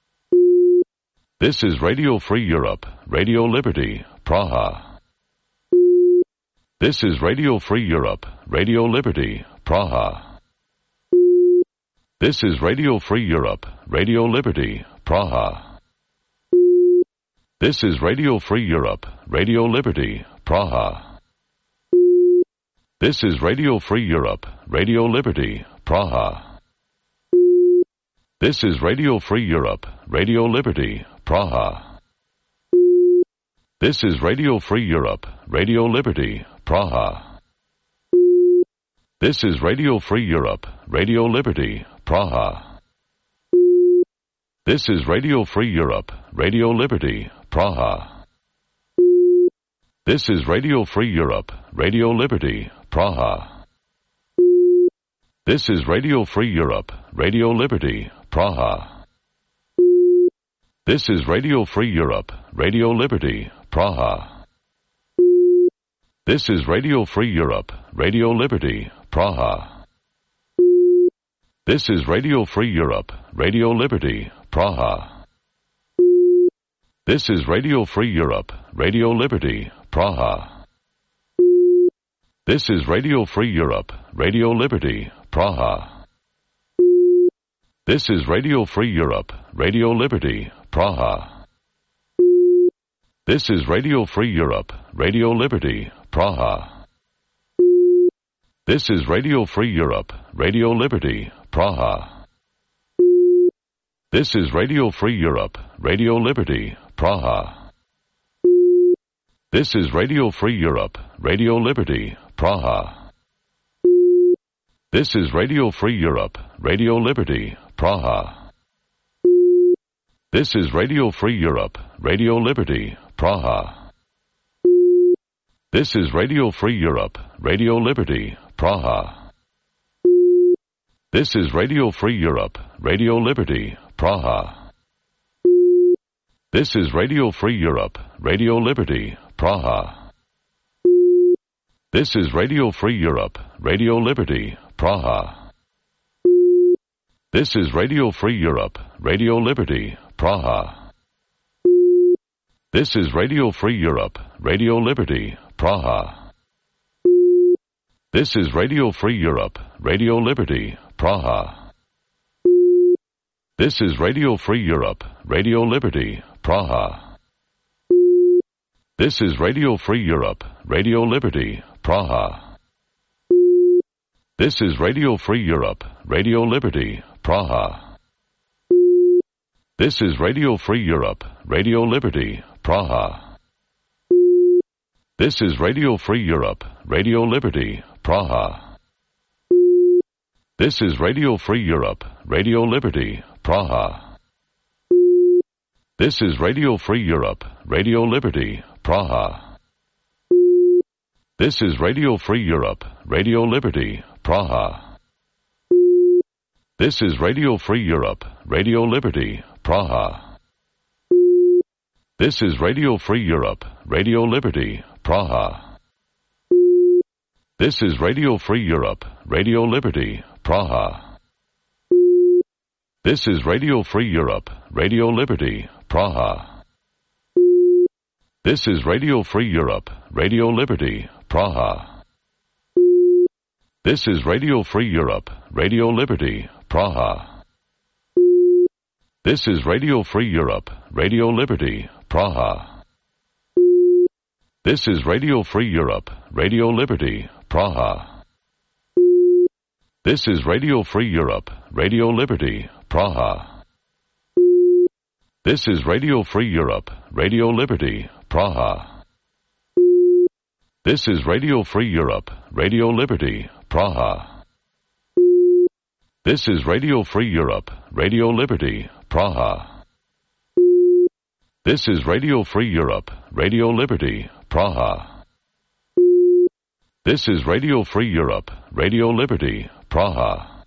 This is Radio Free Europe, Radio Liberty, Praha. This is Radio Free Europe, Radio Liberty, Praha. This is Radio Free Europe, Radio Liberty, Praha. This is Radio Free Europe, Radio Liberty, Praha. This is Radio Free Europe, Radio Liberty, Praha. This is Radio Free Europe, Radio Liberty, Praha. This is Radio Free Europe, Radio Liberty, Praha. This is Radio Free Europe, Radio Liberty, Praha. This is Radio Free Europe, Radio Liberty, Praha. This is Radio Free Europe, Radio Liberty, Praha. This is Radio Free Europe, Radio Liberty, Praha. This is Radio Free Europe, Radio Liberty, Praha. This is Radio Free Europe, Radio Liberty, Praha. This is Radio Free Europe, Radio Liberty, Praha. This is Radio Free Europe, Radio Liberty, Praha. This is Radio Free Europe, Radio Liberty, Praha. This is Radio Free Europe, Radio Liberty, Praha. This is Radio Free Europe, Radio Liberty, Praha. This is Radio Free Europe, Radio Liberty, Praha. This is Radio Free Europe, Radio Liberty, Praha. This is Radio Free Europe, Radio Liberty, Praha. This is Radio Free Europe, Radio Liberty, Praha. This is Radio Free Europe, Radio Liberty, Praha. This is Radio Free Europe, Radio Liberty, Praha. This is Radio Free Europe, Radio Liberty, Praha. This is Radio Free Europe, Radio Liberty, Praha. This is Radio Free Europe, Radio Liberty, Praha. This is Radio Free Europe, Radio Liberty, Praha. This is Radio Free Europe, Radio Liberty, Praha. This is Radio Free Europe, Radio Liberty, Praha. This is Radio Free Europe, Radio Liberty, Praha. This is Radio Free Europe, Radio Liberty, Praha. This is Radio Free Europe, Radio Liberty, Praha. This is Radio Free Europe, Radio Liberty, Praha. This is Radio Free Europe, Radio Liberty, Praha. This is Radio Free Europe, Radio Liberty, Praha. This is Radio Free Europe, Radio Liberty, Praha. This is Radio Free Europe, Radio Liberty, Praha. This is Radio Free Europe, Radio Liberty, Praha. This is Radio Free Europe, Radio Liberty, Praha. This is Radio Free Europe, Radio Liberty, Praha. This is Radio Free Europe, Radio Liberty, Praha. This is Radio Free Europe, Radio Liberty, Praha. This is Radio Free Europe, Radio Liberty, Praha. This is Radio Free Europe, Radio Liberty, Praha. This is Radio Free Europe, Radio Liberty, Praha. This is Radio Free Europe, Radio Liberty, Praha. This is Radio Free Europe, Radio Liberty, Praha. This is Radio Free Europe, Radio Liberty, Praha. This is Radio Free Europe, Radio Liberty, Praha. This is Radio Free Europe, Radio Liberty, Praha. This is Radio Free Europe, Radio Liberty, Praha.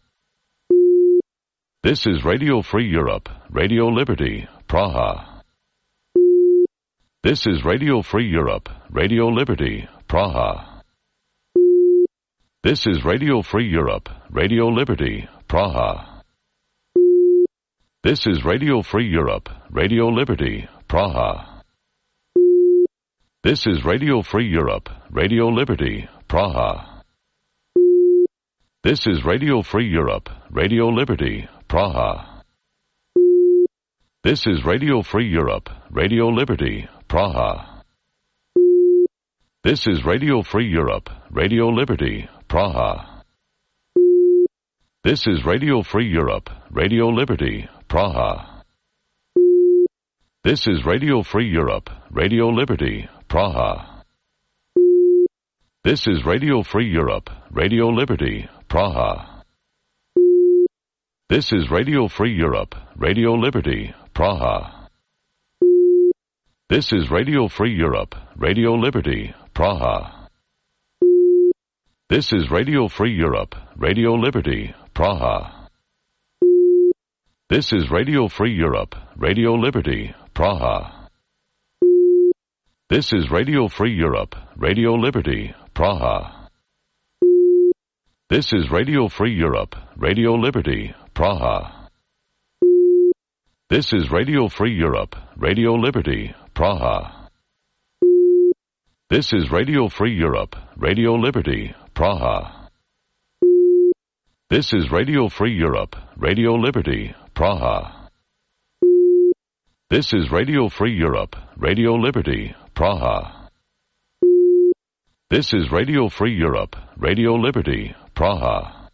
This is Radio Free Europe, Radio Liberty, Praha. This is Radio Free Europe, Radio Liberty, Praha. This is Radio Free Europe, Radio Liberty, Praha. This is Radio Free Europe, Radio Liberty, Praha. This is Radio Free Europe, Radio Liberty, Praha. This is Radio Free Europe, Radio Liberty, Praha. This is Radio Free Europe, Radio Liberty, Praha. This is Radio Free Europe, Radio Liberty, Praha. This is Radio Free Europe, Radio Liberty, Praha. This is Radio Free Europe, Radio Liberty, Praha. This is Radio Free Europe, Radio Liberty, Praha. This is Radio Free Europe, Radio Liberty, Praha. This is Radio Free Europe, Radio Liberty, Praha. This is Radio Free Europe, Radio Liberty, Praha. This is Radio Free Europe, Radio Liberty, Praha. This is Radio Free Europe, Radio Liberty, Praha. This is Radio Free Europe, Radio Liberty, Praha. This is Radio Free Europe, Radio Liberty, Praha. This is Radio Free Europe, Radio Liberty, Praha. This is Radio Free Europe, Radio Liberty, Praha. This is Radio Free Europe, Radio Liberty, Praha. This is Radio Free Europe, Radio Liberty, Praha.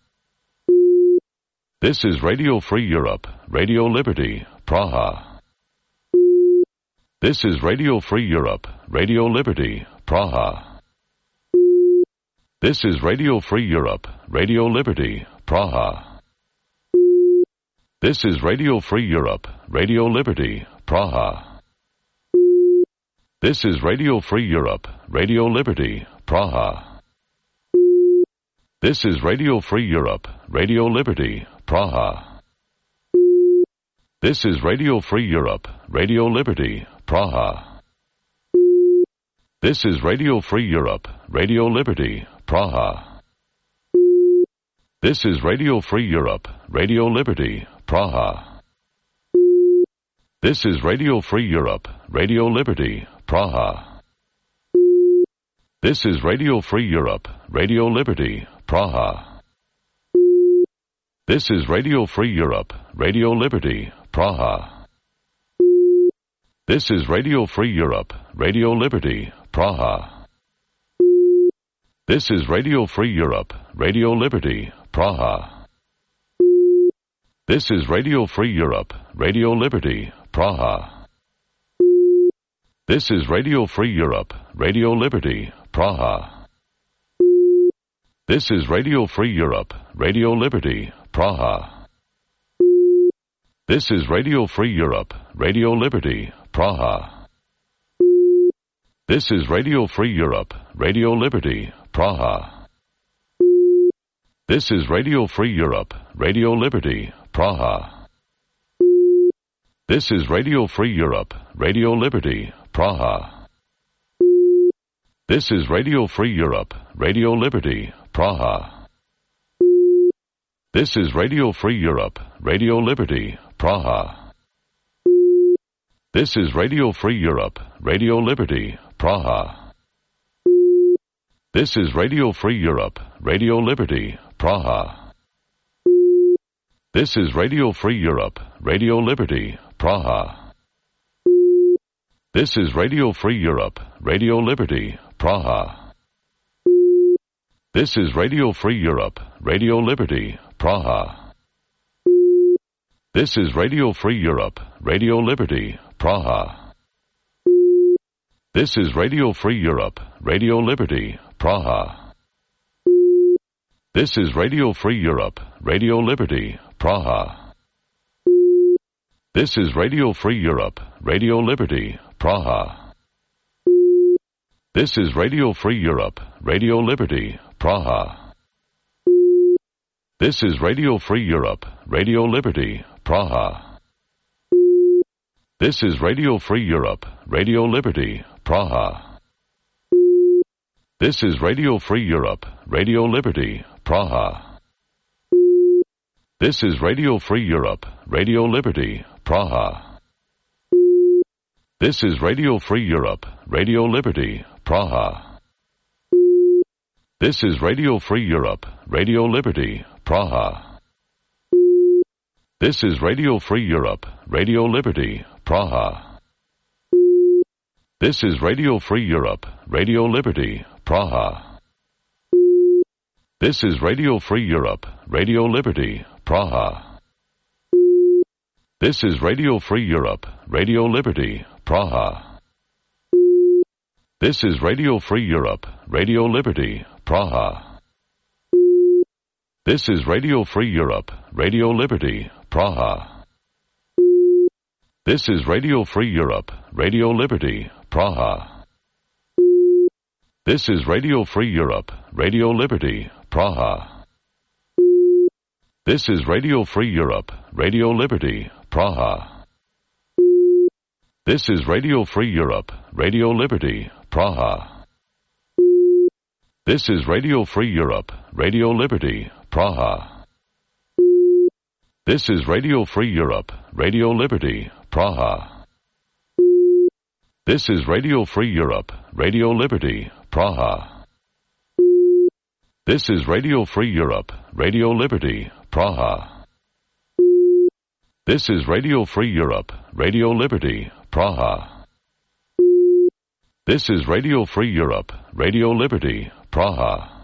This is Radio Free Europe, Radio Liberty, Praha. This is Radio Free Europe, Radio Liberty, Praha. This is Radio Free Europe, Radio Liberty, Praha. This is Radio Free Europe, Radio Liberty, Praha. This is Radio Free Europe, Radio Liberty, Praha. This is Radio Free Europe, Radio Liberty, Praha. This is Radio Free Europe, Radio Liberty, Praha. This is Radio Free Europe, Radio Liberty, Praha. This is Radio Free Europe, Radio Liberty, Praha. This is Radio Free Europe, Radio Liberty, Praha. This is Radio Free Europe, Radio Liberty, Praha. This is Radio Free Europe, Radio Liberty, Praha. This is Radio Free Europe, Radio Liberty, Praha. This is Radio Free Europe, Radio Liberty, Praha. This is Radio Free Europe, Radio Liberty, Praha. This is Radio Free Europe, Radio Liberty, Praha. This is Radio Free Europe, Radio Liberty, Praha. This is Radio Free Europe, Radio Liberty, Praha. This is Radio Free Europe, Radio Liberty, Praha. This is Radio Free Europe, Radio Liberty, Praha. This is Radio Free Europe, Radio Liberty, Praha. This is Radio Free Europe, Radio Liberty, Praha. This is Radio Free Europe, Radio Liberty, Praha. This is Radio Free Europe, Radio Liberty, Praha. This is Radio Free Europe, Radio Liberty, Praha. This is Radio Free Europe, Radio Liberty, Praha. This is Radio Free Europe, Radio Liberty, Praha. This is Radio Free Europe, Radio Liberty, Praha. This is Radio Free Europe, Radio Liberty, Praha. This is Radio Free Europe, Radio Liberty, Praha. This is Radio Free Europe, Radio Liberty, Praha. This is Radio Free Europe, Radio Liberty, Praha. This is Radio Free Europe, Radio Liberty, Praha. This is Radio Free Europe, Radio Liberty, Praha. This is Radio Free Europe, Radio Liberty, Praha. This is Radio Free Europe, Radio Liberty, Praha. This is Radio Free Europe, Radio Liberty, Praha. This is Radio Free Europe, Radio Liberty, Praha. This is Radio Free Europe, Radio Liberty, Praha. This is Radio Free Europe, Radio Liberty, Praha. This is Radio Free Europe, Radio Liberty, Praha. This is Radio Free Europe, Radio Liberty, Praha. This is Radio Free Europe, Radio Liberty, Praha. This is Radio Free Europe, Radio Liberty, Praha. This is Radio Free Europe, Radio Liberty, Praha. This is Radio Free Europe, Radio Liberty, Praha. This is Radio Free Europe, Radio Liberty, Praha. This is Radio Free Europe, Radio Liberty, Praha. This is Radio Free Europe, Radio Liberty, Praha. This is Radio Free Europe, Radio Liberty, Praha. This is Radio Free Europe, Radio Liberty, Praha. This is Radio Free Europe, Radio Liberty, Praha. This is Radio Free Europe, Radio Liberty, Praha. This is Radio Free Europe, Radio Liberty, Praha. This is Radio Free Europe, Radio Liberty, Praha.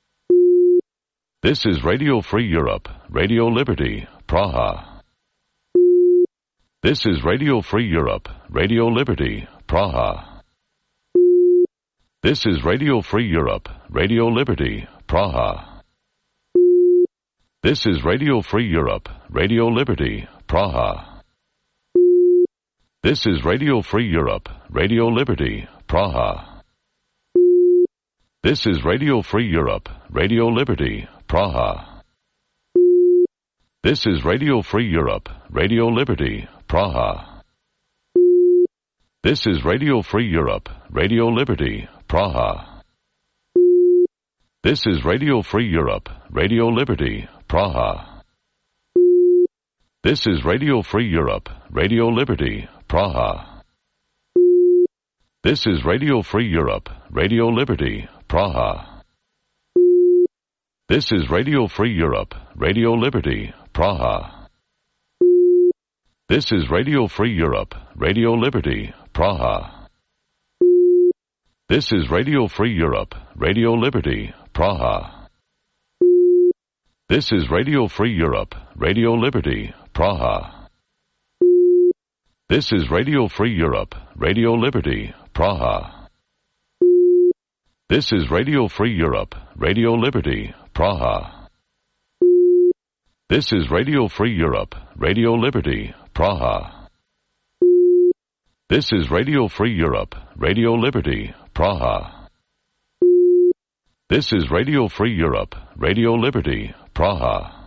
This is Radio Free Europe, Radio Liberty, Praha. This is Radio Free Europe, Radio Liberty, Praha. This is Radio Free Europe, Radio Liberty, Praha. This is Radio Free Europe, Radio Liberty, Praha. This is Radio Free Europe, Radio Liberty, Praha. This is Radio Free Europe, Radio Liberty, Praha. This is Radio Free Europe, Radio Liberty, Praha. This is Radio Free Europe, Radio Liberty, Praha. This is Radio Free Europe, Radio Liberty, Praha. This is Radio Free Europe, Radio Liberty, Praha. This is Radio Free Europe, Radio Liberty, Praha. This is Radio Free Europe, Radio Liberty, Praha. This is Radio Free Europe, Radio Liberty, Praha. This is Radio Free Europe, Radio Liberty, Praha. This is Radio Free Europe, Radio Liberty, Praha. This is Radio Free Europe, Radio Liberty, Praha. This is Radio Free Europe, Radio Liberty, Praha. This is Radio Free Europe, Radio Liberty, Praha. This is Radio Free Europe, Radio Liberty, Praha. This is Radio Free Europe, Radio Liberty, Praha.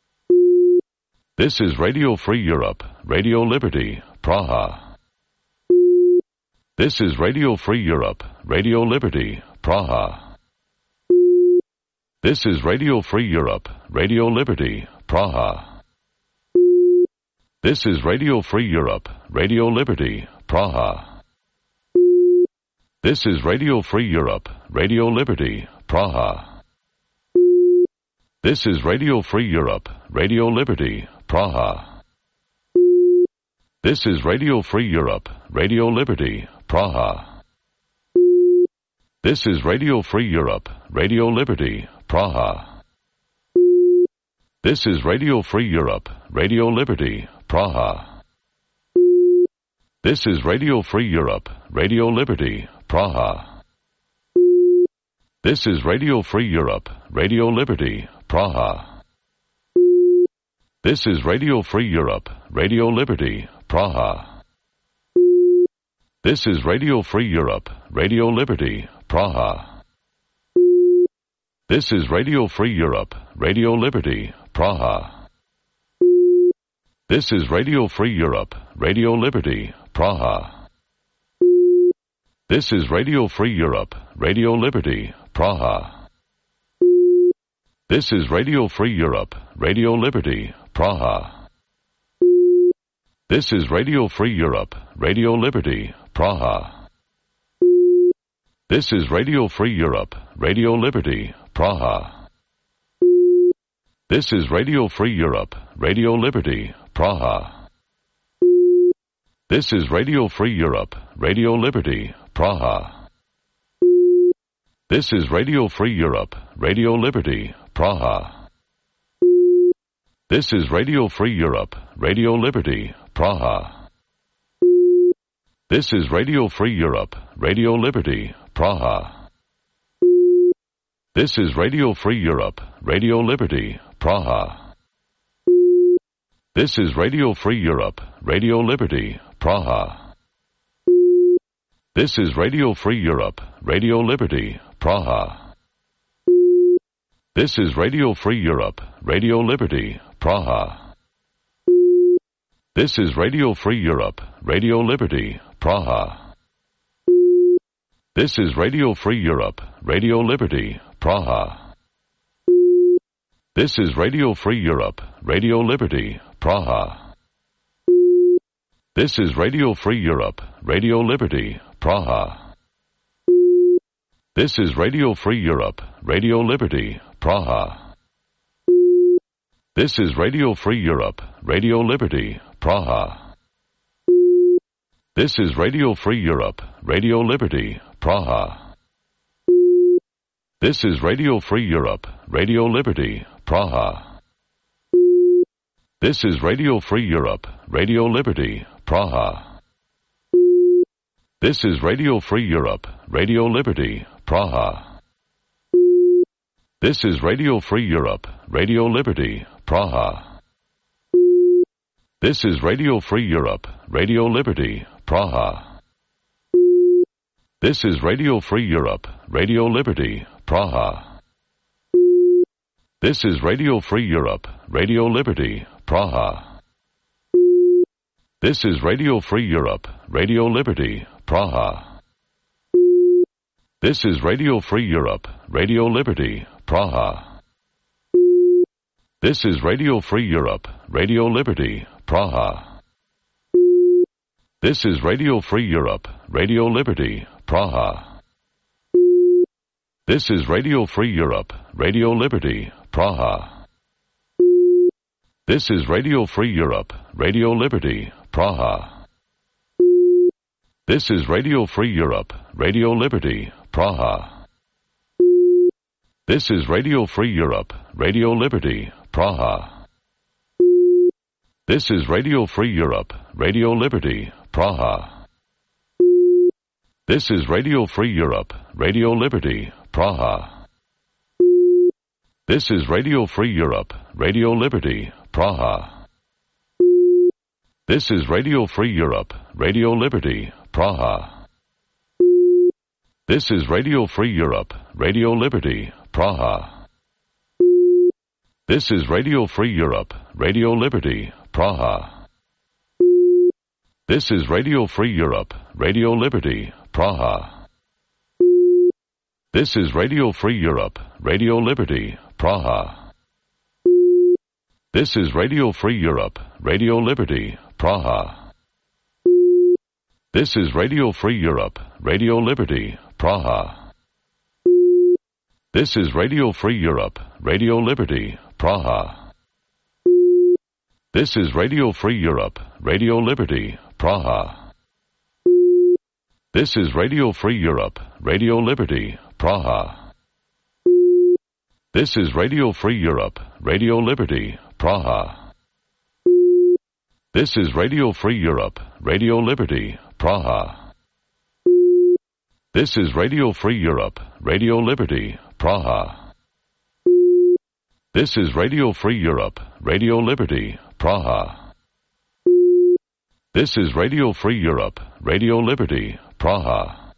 This is Radio Free Europe, Radio Liberty, Praha. This is Radio Free Europe, Radio Liberty, Praha. This is Radio Free Europe, Radio Liberty, Praha. This is Radio Free Europe, Radio Liberty, Praha. This is Radio Free Europe, Radio Liberty, Praha. This is Radio Free Europe, Radio Liberty, Praha. This is Radio Free Europe, Radio Liberty, Praha. This is Radio Free Europe, Radio Liberty, Praha. This is Radio Free Europe, Radio Liberty, Praha. This is Radio Free Europe, Radio Liberty, Praha. This is Radio Free Europe, Radio Liberty, Praha. This is Radio Free Europe, Radio Liberty, Praha. This is Radio Free Europe, Radio Liberty, Praha. This is Radio Free Europe, Radio Liberty, Praha. This is Radio Free Europe, Radio Liberty, Praha. This is Radio Free Europe, Radio Liberty, Praha. This is Radio Free Europe, Radio Liberty, Praha. This is Radio Free Europe, Radio Liberty, Praha. This is Radio Free Europe, Radio Liberty, Praha. This is Radio Free Europe, Radio Liberty, Praha. This is Radio Free Europe, Radio Liberty, Praha. This is Radio Free Europe, Radio Liberty, Praha. This is Radio Free Europe, Radio Liberty, Praha. This is Radio Free Europe, Radio Liberty, Praha. This is Radio Free Europe, Radio Liberty, Praha. This is Radio Free Europe, Radio Liberty, Praha. This is Radio Free Europe, Radio Liberty, Praha. This is Radio Free Europe, Radio Liberty, Praha. This is Radio Free Europe, Radio Liberty, Praha. This is Radio Free Europe, Radio Liberty, Praha. This is Radio Free Europe, Radio Liberty, Praha. This is Radio Free Europe, Radio Liberty, Praha. This is Radio Free Europe, Radio Liberty, Praha. This is Radio Free Europe, Radio Liberty, Praha. This is Radio Free Europe, Radio Liberty, Praha. This is Radio Free Europe, Radio Liberty, Praha. This is Radio Free Europe, Radio Liberty, Praha. This is Radio Free Europe, Radio Liberty, Praha. This is Radio Free Europe, Radio Liberty, Praha. This is Radio Free Europe, Radio Liberty, Praha. This is Radio Free Europe, Radio Liberty, Praha. This is Radio Free Europe, Radio Liberty, Praha. This is Radio Free Europe, Radio Liberty, Praha. This is Radio Free Europe, Radio Liberty, Praha. This is Radio Free Europe, Radio Liberty, Praha. This is Radio Free Europe, Radio Liberty, Praha. This is Radio Free Europe, Radio Liberty, Praha. This is Radio Free Europe, Radio Liberty, Praha. This is Radio Free Europe, Radio Liberty, Praha. This is Radio Free Europe, Radio Liberty, Praha. This is Radio Free Europe, Radio Liberty, Praha. This is Radio Free Europe, Radio Liberty, Praha. This is Radio Free Europe, Radio Liberty, Praha. This is Radio Free Europe, Radio Liberty, Praha. This is Radio Free Europe, Radio Liberty, Praha. This is Radio Free Europe, Radio Liberty, Praha. This is Radio Free Europe, Radio Liberty, Praha. This is Radio Free Europe, Radio Liberty, Praha. This is Radio Free Europe, Radio Liberty, Praha. This is Radio Free Europe, Radio Liberty, Praha. This is Radio Free Europe, Radio Liberty, Praha. This is Radio Free Europe, Radio Liberty, Praha. This is Radio Free Europe, Radio Liberty, Praha. This is Radio Free Europe, Radio Liberty, Praha. This is Radio Free Europe, Radio Liberty, Praha. This is Radio Free Europe, Radio Liberty, Praha. This is Radio Free Europe, Radio Liberty, Praha. This is Radio Free Europe, Radio Liberty, Praha.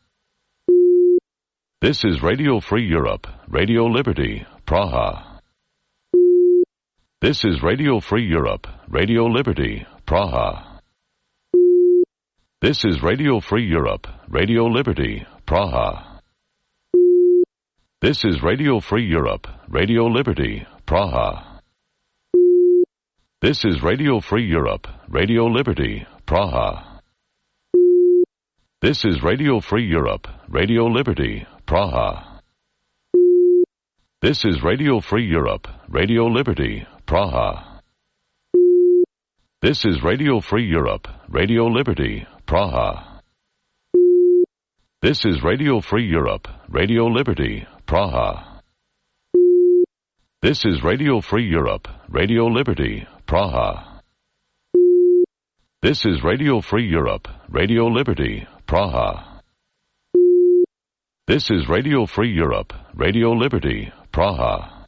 This is Radio Free Europe, Radio Liberty, Praha. This is Radio Free Europe, Radio Liberty, Praha. This is Radio Free Europe, Radio Liberty, Praha. This is Radio Free Europe, Radio Liberty, Praha. This is Radio Free Europe, Radio Liberty, Praha. This is Radio Free Europe, Radio Liberty, Praha. This is Radio Free Europe, Radio Liberty, Praha. This is Radio Free Europe, Radio Liberty, Praha. This is Radio Free Europe, Radio Liberty, Praha. This is Radio Free Europe, Radio Liberty, Praha. This is Radio Free Europe, Radio Liberty, Praha. This is Radio Free Europe, Radio Liberty, Praha.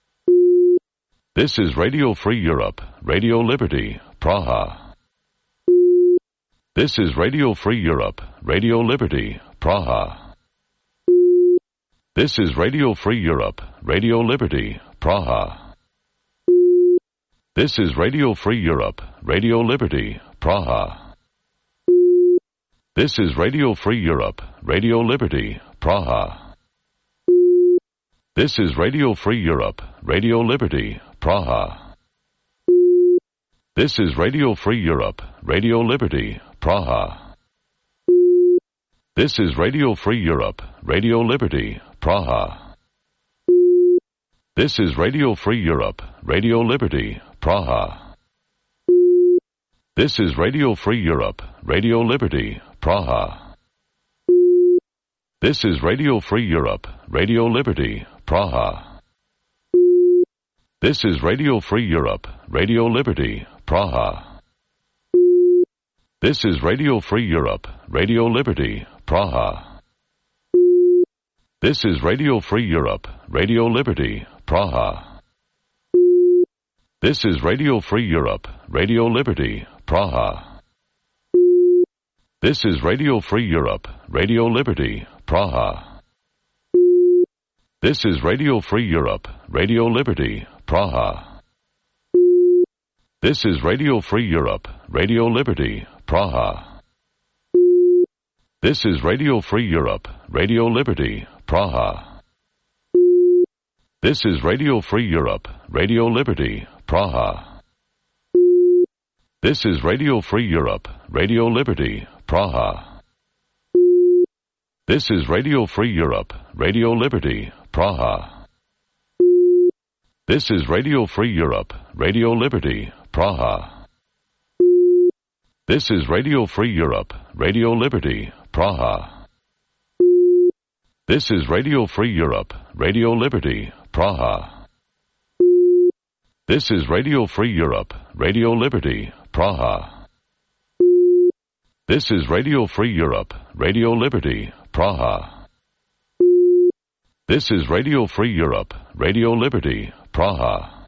This is Radio Free Europe, Radio Liberty, Praha. This is Radio Free Europe, Radio Liberty, Praha. This is Radio Free Europe, Radio Liberty, Praha. This is Radio Free Europe, Radio Liberty, Praha. This is Radio Free Europe, Radio Liberty, Praha. This is Radio Free Europe, Radio Liberty, Praha. This is Radio Free Europe, Radio Liberty, Praha. This is Radio Free Europe, Radio Liberty, Praha. This is Radio Free Europe, Radio Liberty, Praha. This is Radio Free Europe, Radio Liberty, Praha. This is Radio Free Europe, Radio Liberty, Praha. This is Radio Free Europe, Radio Liberty, Praha. This is Radio Free Europe, Radio Liberty, Praha. This is Radio Free Europe, Radio Liberty, Praha. This is Radio Free Europe, Radio Liberty, Praha. This is Radio Free Europe, Radio Liberty, Praha. This is Radio Free Europe, Radio Liberty, Praha. This is Radio Free Europe, Radio Liberty, Praha. This is Radio Free Europe, Radio Liberty, Praha. This is Radio Free Europe, Radio Liberty, Praha. This is Radio Free Europe, Radio Liberty, Praha. This is Radio Free Europe, Radio Liberty, Praha. This is Radio Free Europe, Radio Liberty, Praha. This is Radio Free Europe, Radio Liberty, Praha. This is Radio Free Europe, Radio Liberty, Praha. This is Radio Free Europe, Radio Liberty, Praha. This is Radio Free Europe, Radio Liberty, Praha. This is Radio Free Europe, Radio Liberty, Praha.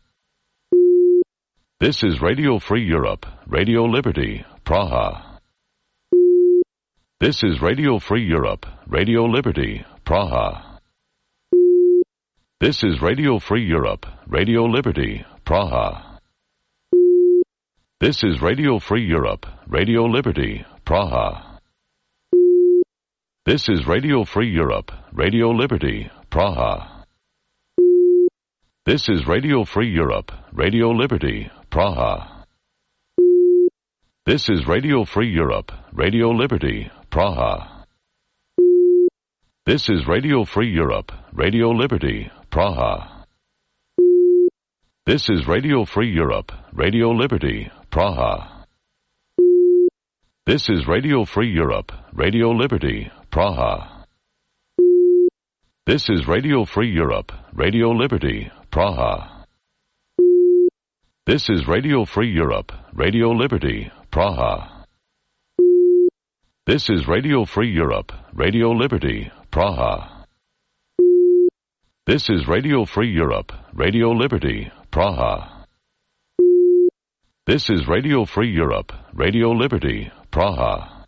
This is Radio Free Europe, Radio Liberty, Praha. This is Radio Free Europe, Radio Liberty, Praha. This is Radio Free Europe, Radio Liberty, Praha. This is Radio Free Europe, Radio Liberty, Praha. This is Radio Free Europe, Radio Liberty, Praha. This is Radio Free Europe, Radio Liberty, Praha. This is Radio Free Europe, Radio Liberty, Praha. This is Radio Free Europe, Radio Liberty, Praha. This is Radio Free Europe, Radio Liberty, Praha. This is Radio Free Europe, Radio Liberty, Praha. This is Radio Free Europe, Radio Liberty, Praha. This is Radio Free Europe, Radio Liberty, Praha. This is Radio Free Europe, Radio Liberty, Praha. This is Radio Free Europe, Radio Liberty, Praha. This is Radio Free Europe, Radio Liberty, Praha.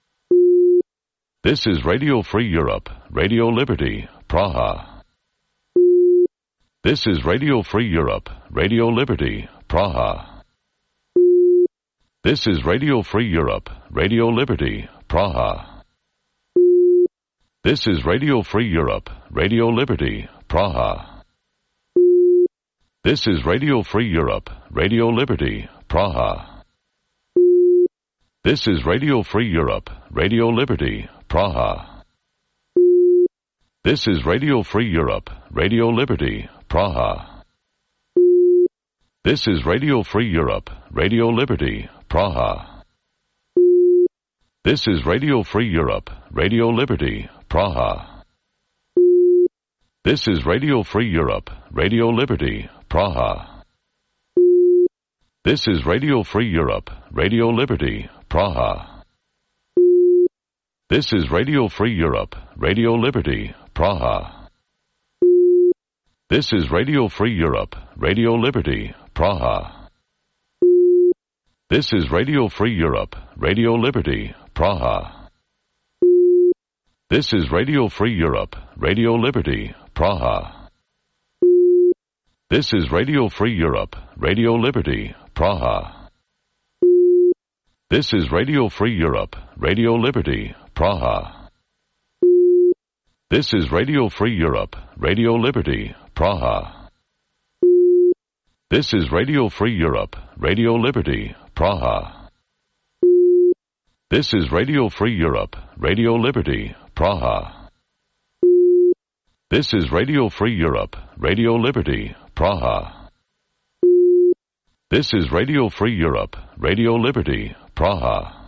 This is Radio Free Europe, Radio Liberty, Praha. This is Radio Free Europe, Radio Liberty, Praha. This is Radio Free Europe, Radio Liberty, Praha. This is Radio Free Europe, Radio Liberty, Praha. This is Radio Free Europe, Radio Liberty, Praha. This is Radio Free Europe, Radio Liberty, Praha. This is Radio Free Europe, Radio Liberty, Praha. This is Radio Free Europe, Radio Liberty, Praha. This is Radio Free Europe, Radio Liberty, Praha. This is Radio Free Europe, Radio Liberty, Praha. This is Radio Free Europe, Radio Liberty, Praha. This is Radio Free Europe, Radio Liberty, Praha. This is Radio Free Europe, Radio Liberty, Praha. This is Radio Free Europe, Radio Liberty, Praha. This is Radio Free Europe, Radio Liberty, Praha. This is Radio Free Europe, Radio Liberty, Praha. This is Radio Free Europe, Radio Liberty, Praha. This is Radio Free Europe, Radio Liberty, Praha. This is Radio Free Europe, Radio Liberty, Praha. This is Radio Free Europe, Radio Liberty, Praha. This is Radio Free Europe, Radio Liberty, Praha. This is Radio Free Europe, Radio Liberty, Praha.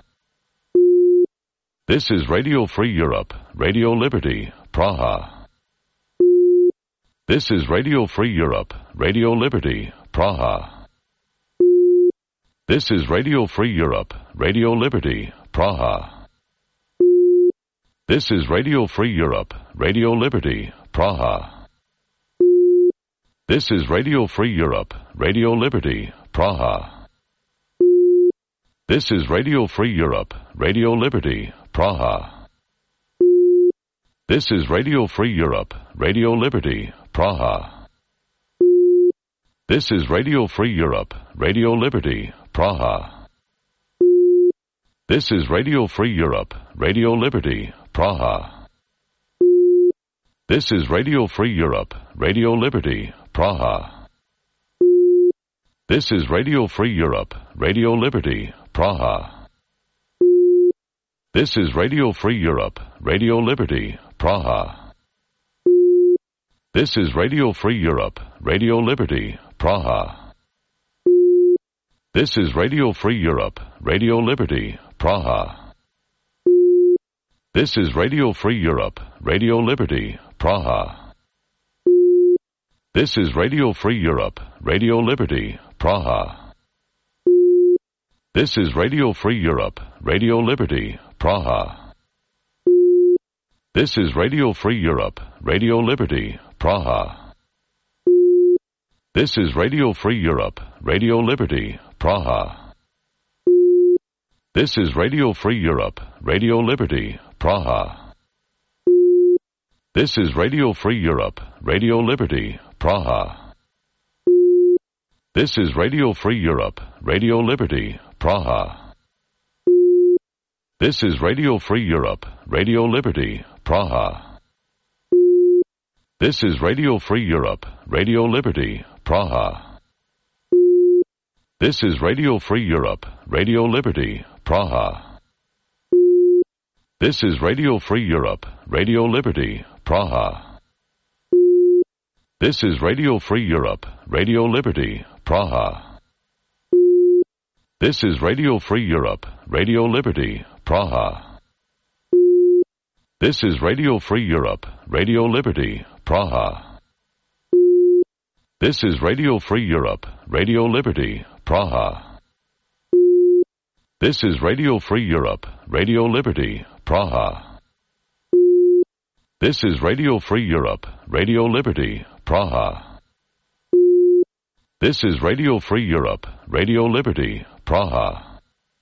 This is Radio Free Europe, Radio Liberty, Praha. This is Radio Free Europe, Radio Liberty, Praha. This is Radio Free Europe, Radio Liberty, Praha. This is Radio Free Europe, Radio Liberty, Praha. This is Radio Free Europe, Radio Liberty, Praha. This is Radio Free Europe, Radio Liberty, Praha. This is Radio Free Europe, Radio Liberty, Praha. This is Radio Free Europe, Radio Liberty, Praha. This is Radio Free Europe, Radio Liberty, Praha. This is Radio Free Europe, Radio Liberty, Praha. This is Radio Free Europe, Radio Liberty, Praha. This is Radio Free Europe, Radio Liberty, Praha. This is Radio Free Europe, Radio Liberty, Praha. This is Radio Free Europe, Radio Liberty, Praha. This is Radio Free Europe, Radio Liberty, Praha. This is Radio Free Europe, Radio Liberty, Praha. This is Radio Free Europe, Radio Liberty, Praha. This is Radio Free Europe, Radio Liberty, Praha. This is Radio Free Europe, Radio Liberty, Praha. This is Radio Free Europe, Radio Liberty, Praha. This is Radio Free Europe, Radio Liberty, Praha. This is Radio Free Europe, Radio Liberty, Praha. This is Radio Free Europe, Radio Liberty, Praha. This is Radio Free Europe, Radio Liberty, Praha. This is Radio Free Europe, Radio Liberty, Praha. This is Radio Free Europe, Radio Liberty, Praha. This is Radio Free Europe, Radio Liberty, Praha. This is Radio Free Europe, Radio Liberty, Praha. This is Radio Free Europe, Radio Liberty, Praha. This is Radio Free Europe, Radio Liberty, Praha. This is Radio Free Europe, Radio Liberty, Praha. This is Radio Free Europe, Radio Liberty, Praha. This is Radio Free Europe, Radio Liberty, Praha.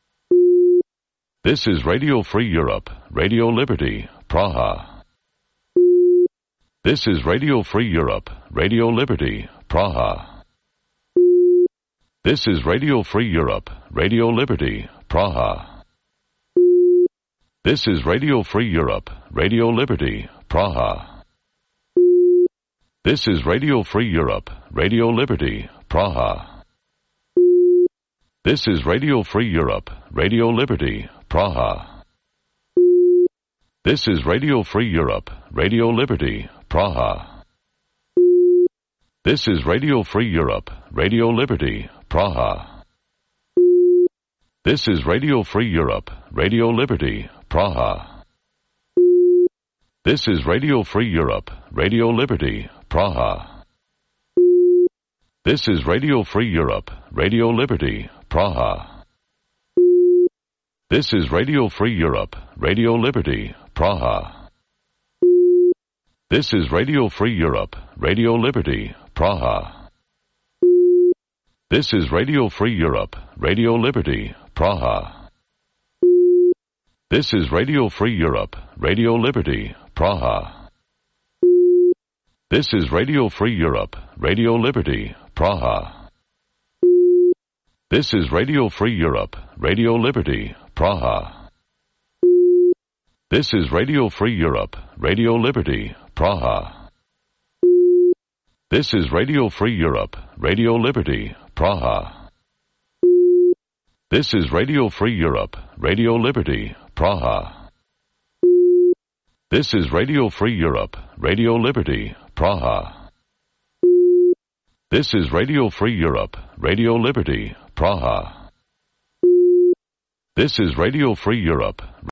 This is Radio Free Europe, Radio Liberty, Praha. This is Radio Free Europe, Radio Liberty, Praha. This is Radio Free Europe, Radio Liberty, Praha. This is Radio Free Europe, Radio Liberty, Praha. This is Radio Free Europe, Radio Liberty, Praha. This is Radio Free Europe, Radio Liberty, Praha. This is Radio Free Europe, Radio Liberty, Praha. This is Radio Free Europe, Radio Liberty, Praha. This is Radio Free Europe, Radio Liberty, Praha. This is Radio Free Europe, Radio Liberty, Praha. This is Radio Free Europe, Radio Liberty, Praha. This is Radio Free Europe, Radio Liberty, Praha. This is Radio Free Europe, Radio Liberty, Praha. This is Radio Free Europe, Radio Liberty, Praha. This is Radio Free Europe, Radio Liberty, Praha. This is Radio Free Europe, Radio Liberty, Praha. This is Radio Free Europe, Radio Liberty, Praha. This is Radio Free Europe, Radio Liberty, Praha. This is Radio Free Europe, Radio Liberty, Praha. This is Radio Free Europe, Radio Liberty, Praha. This is Radio Free Europe, Radio Liberty, Praha. This is Radio Free Europe, Radio Liberty, Praha. This is Radio Free Europe.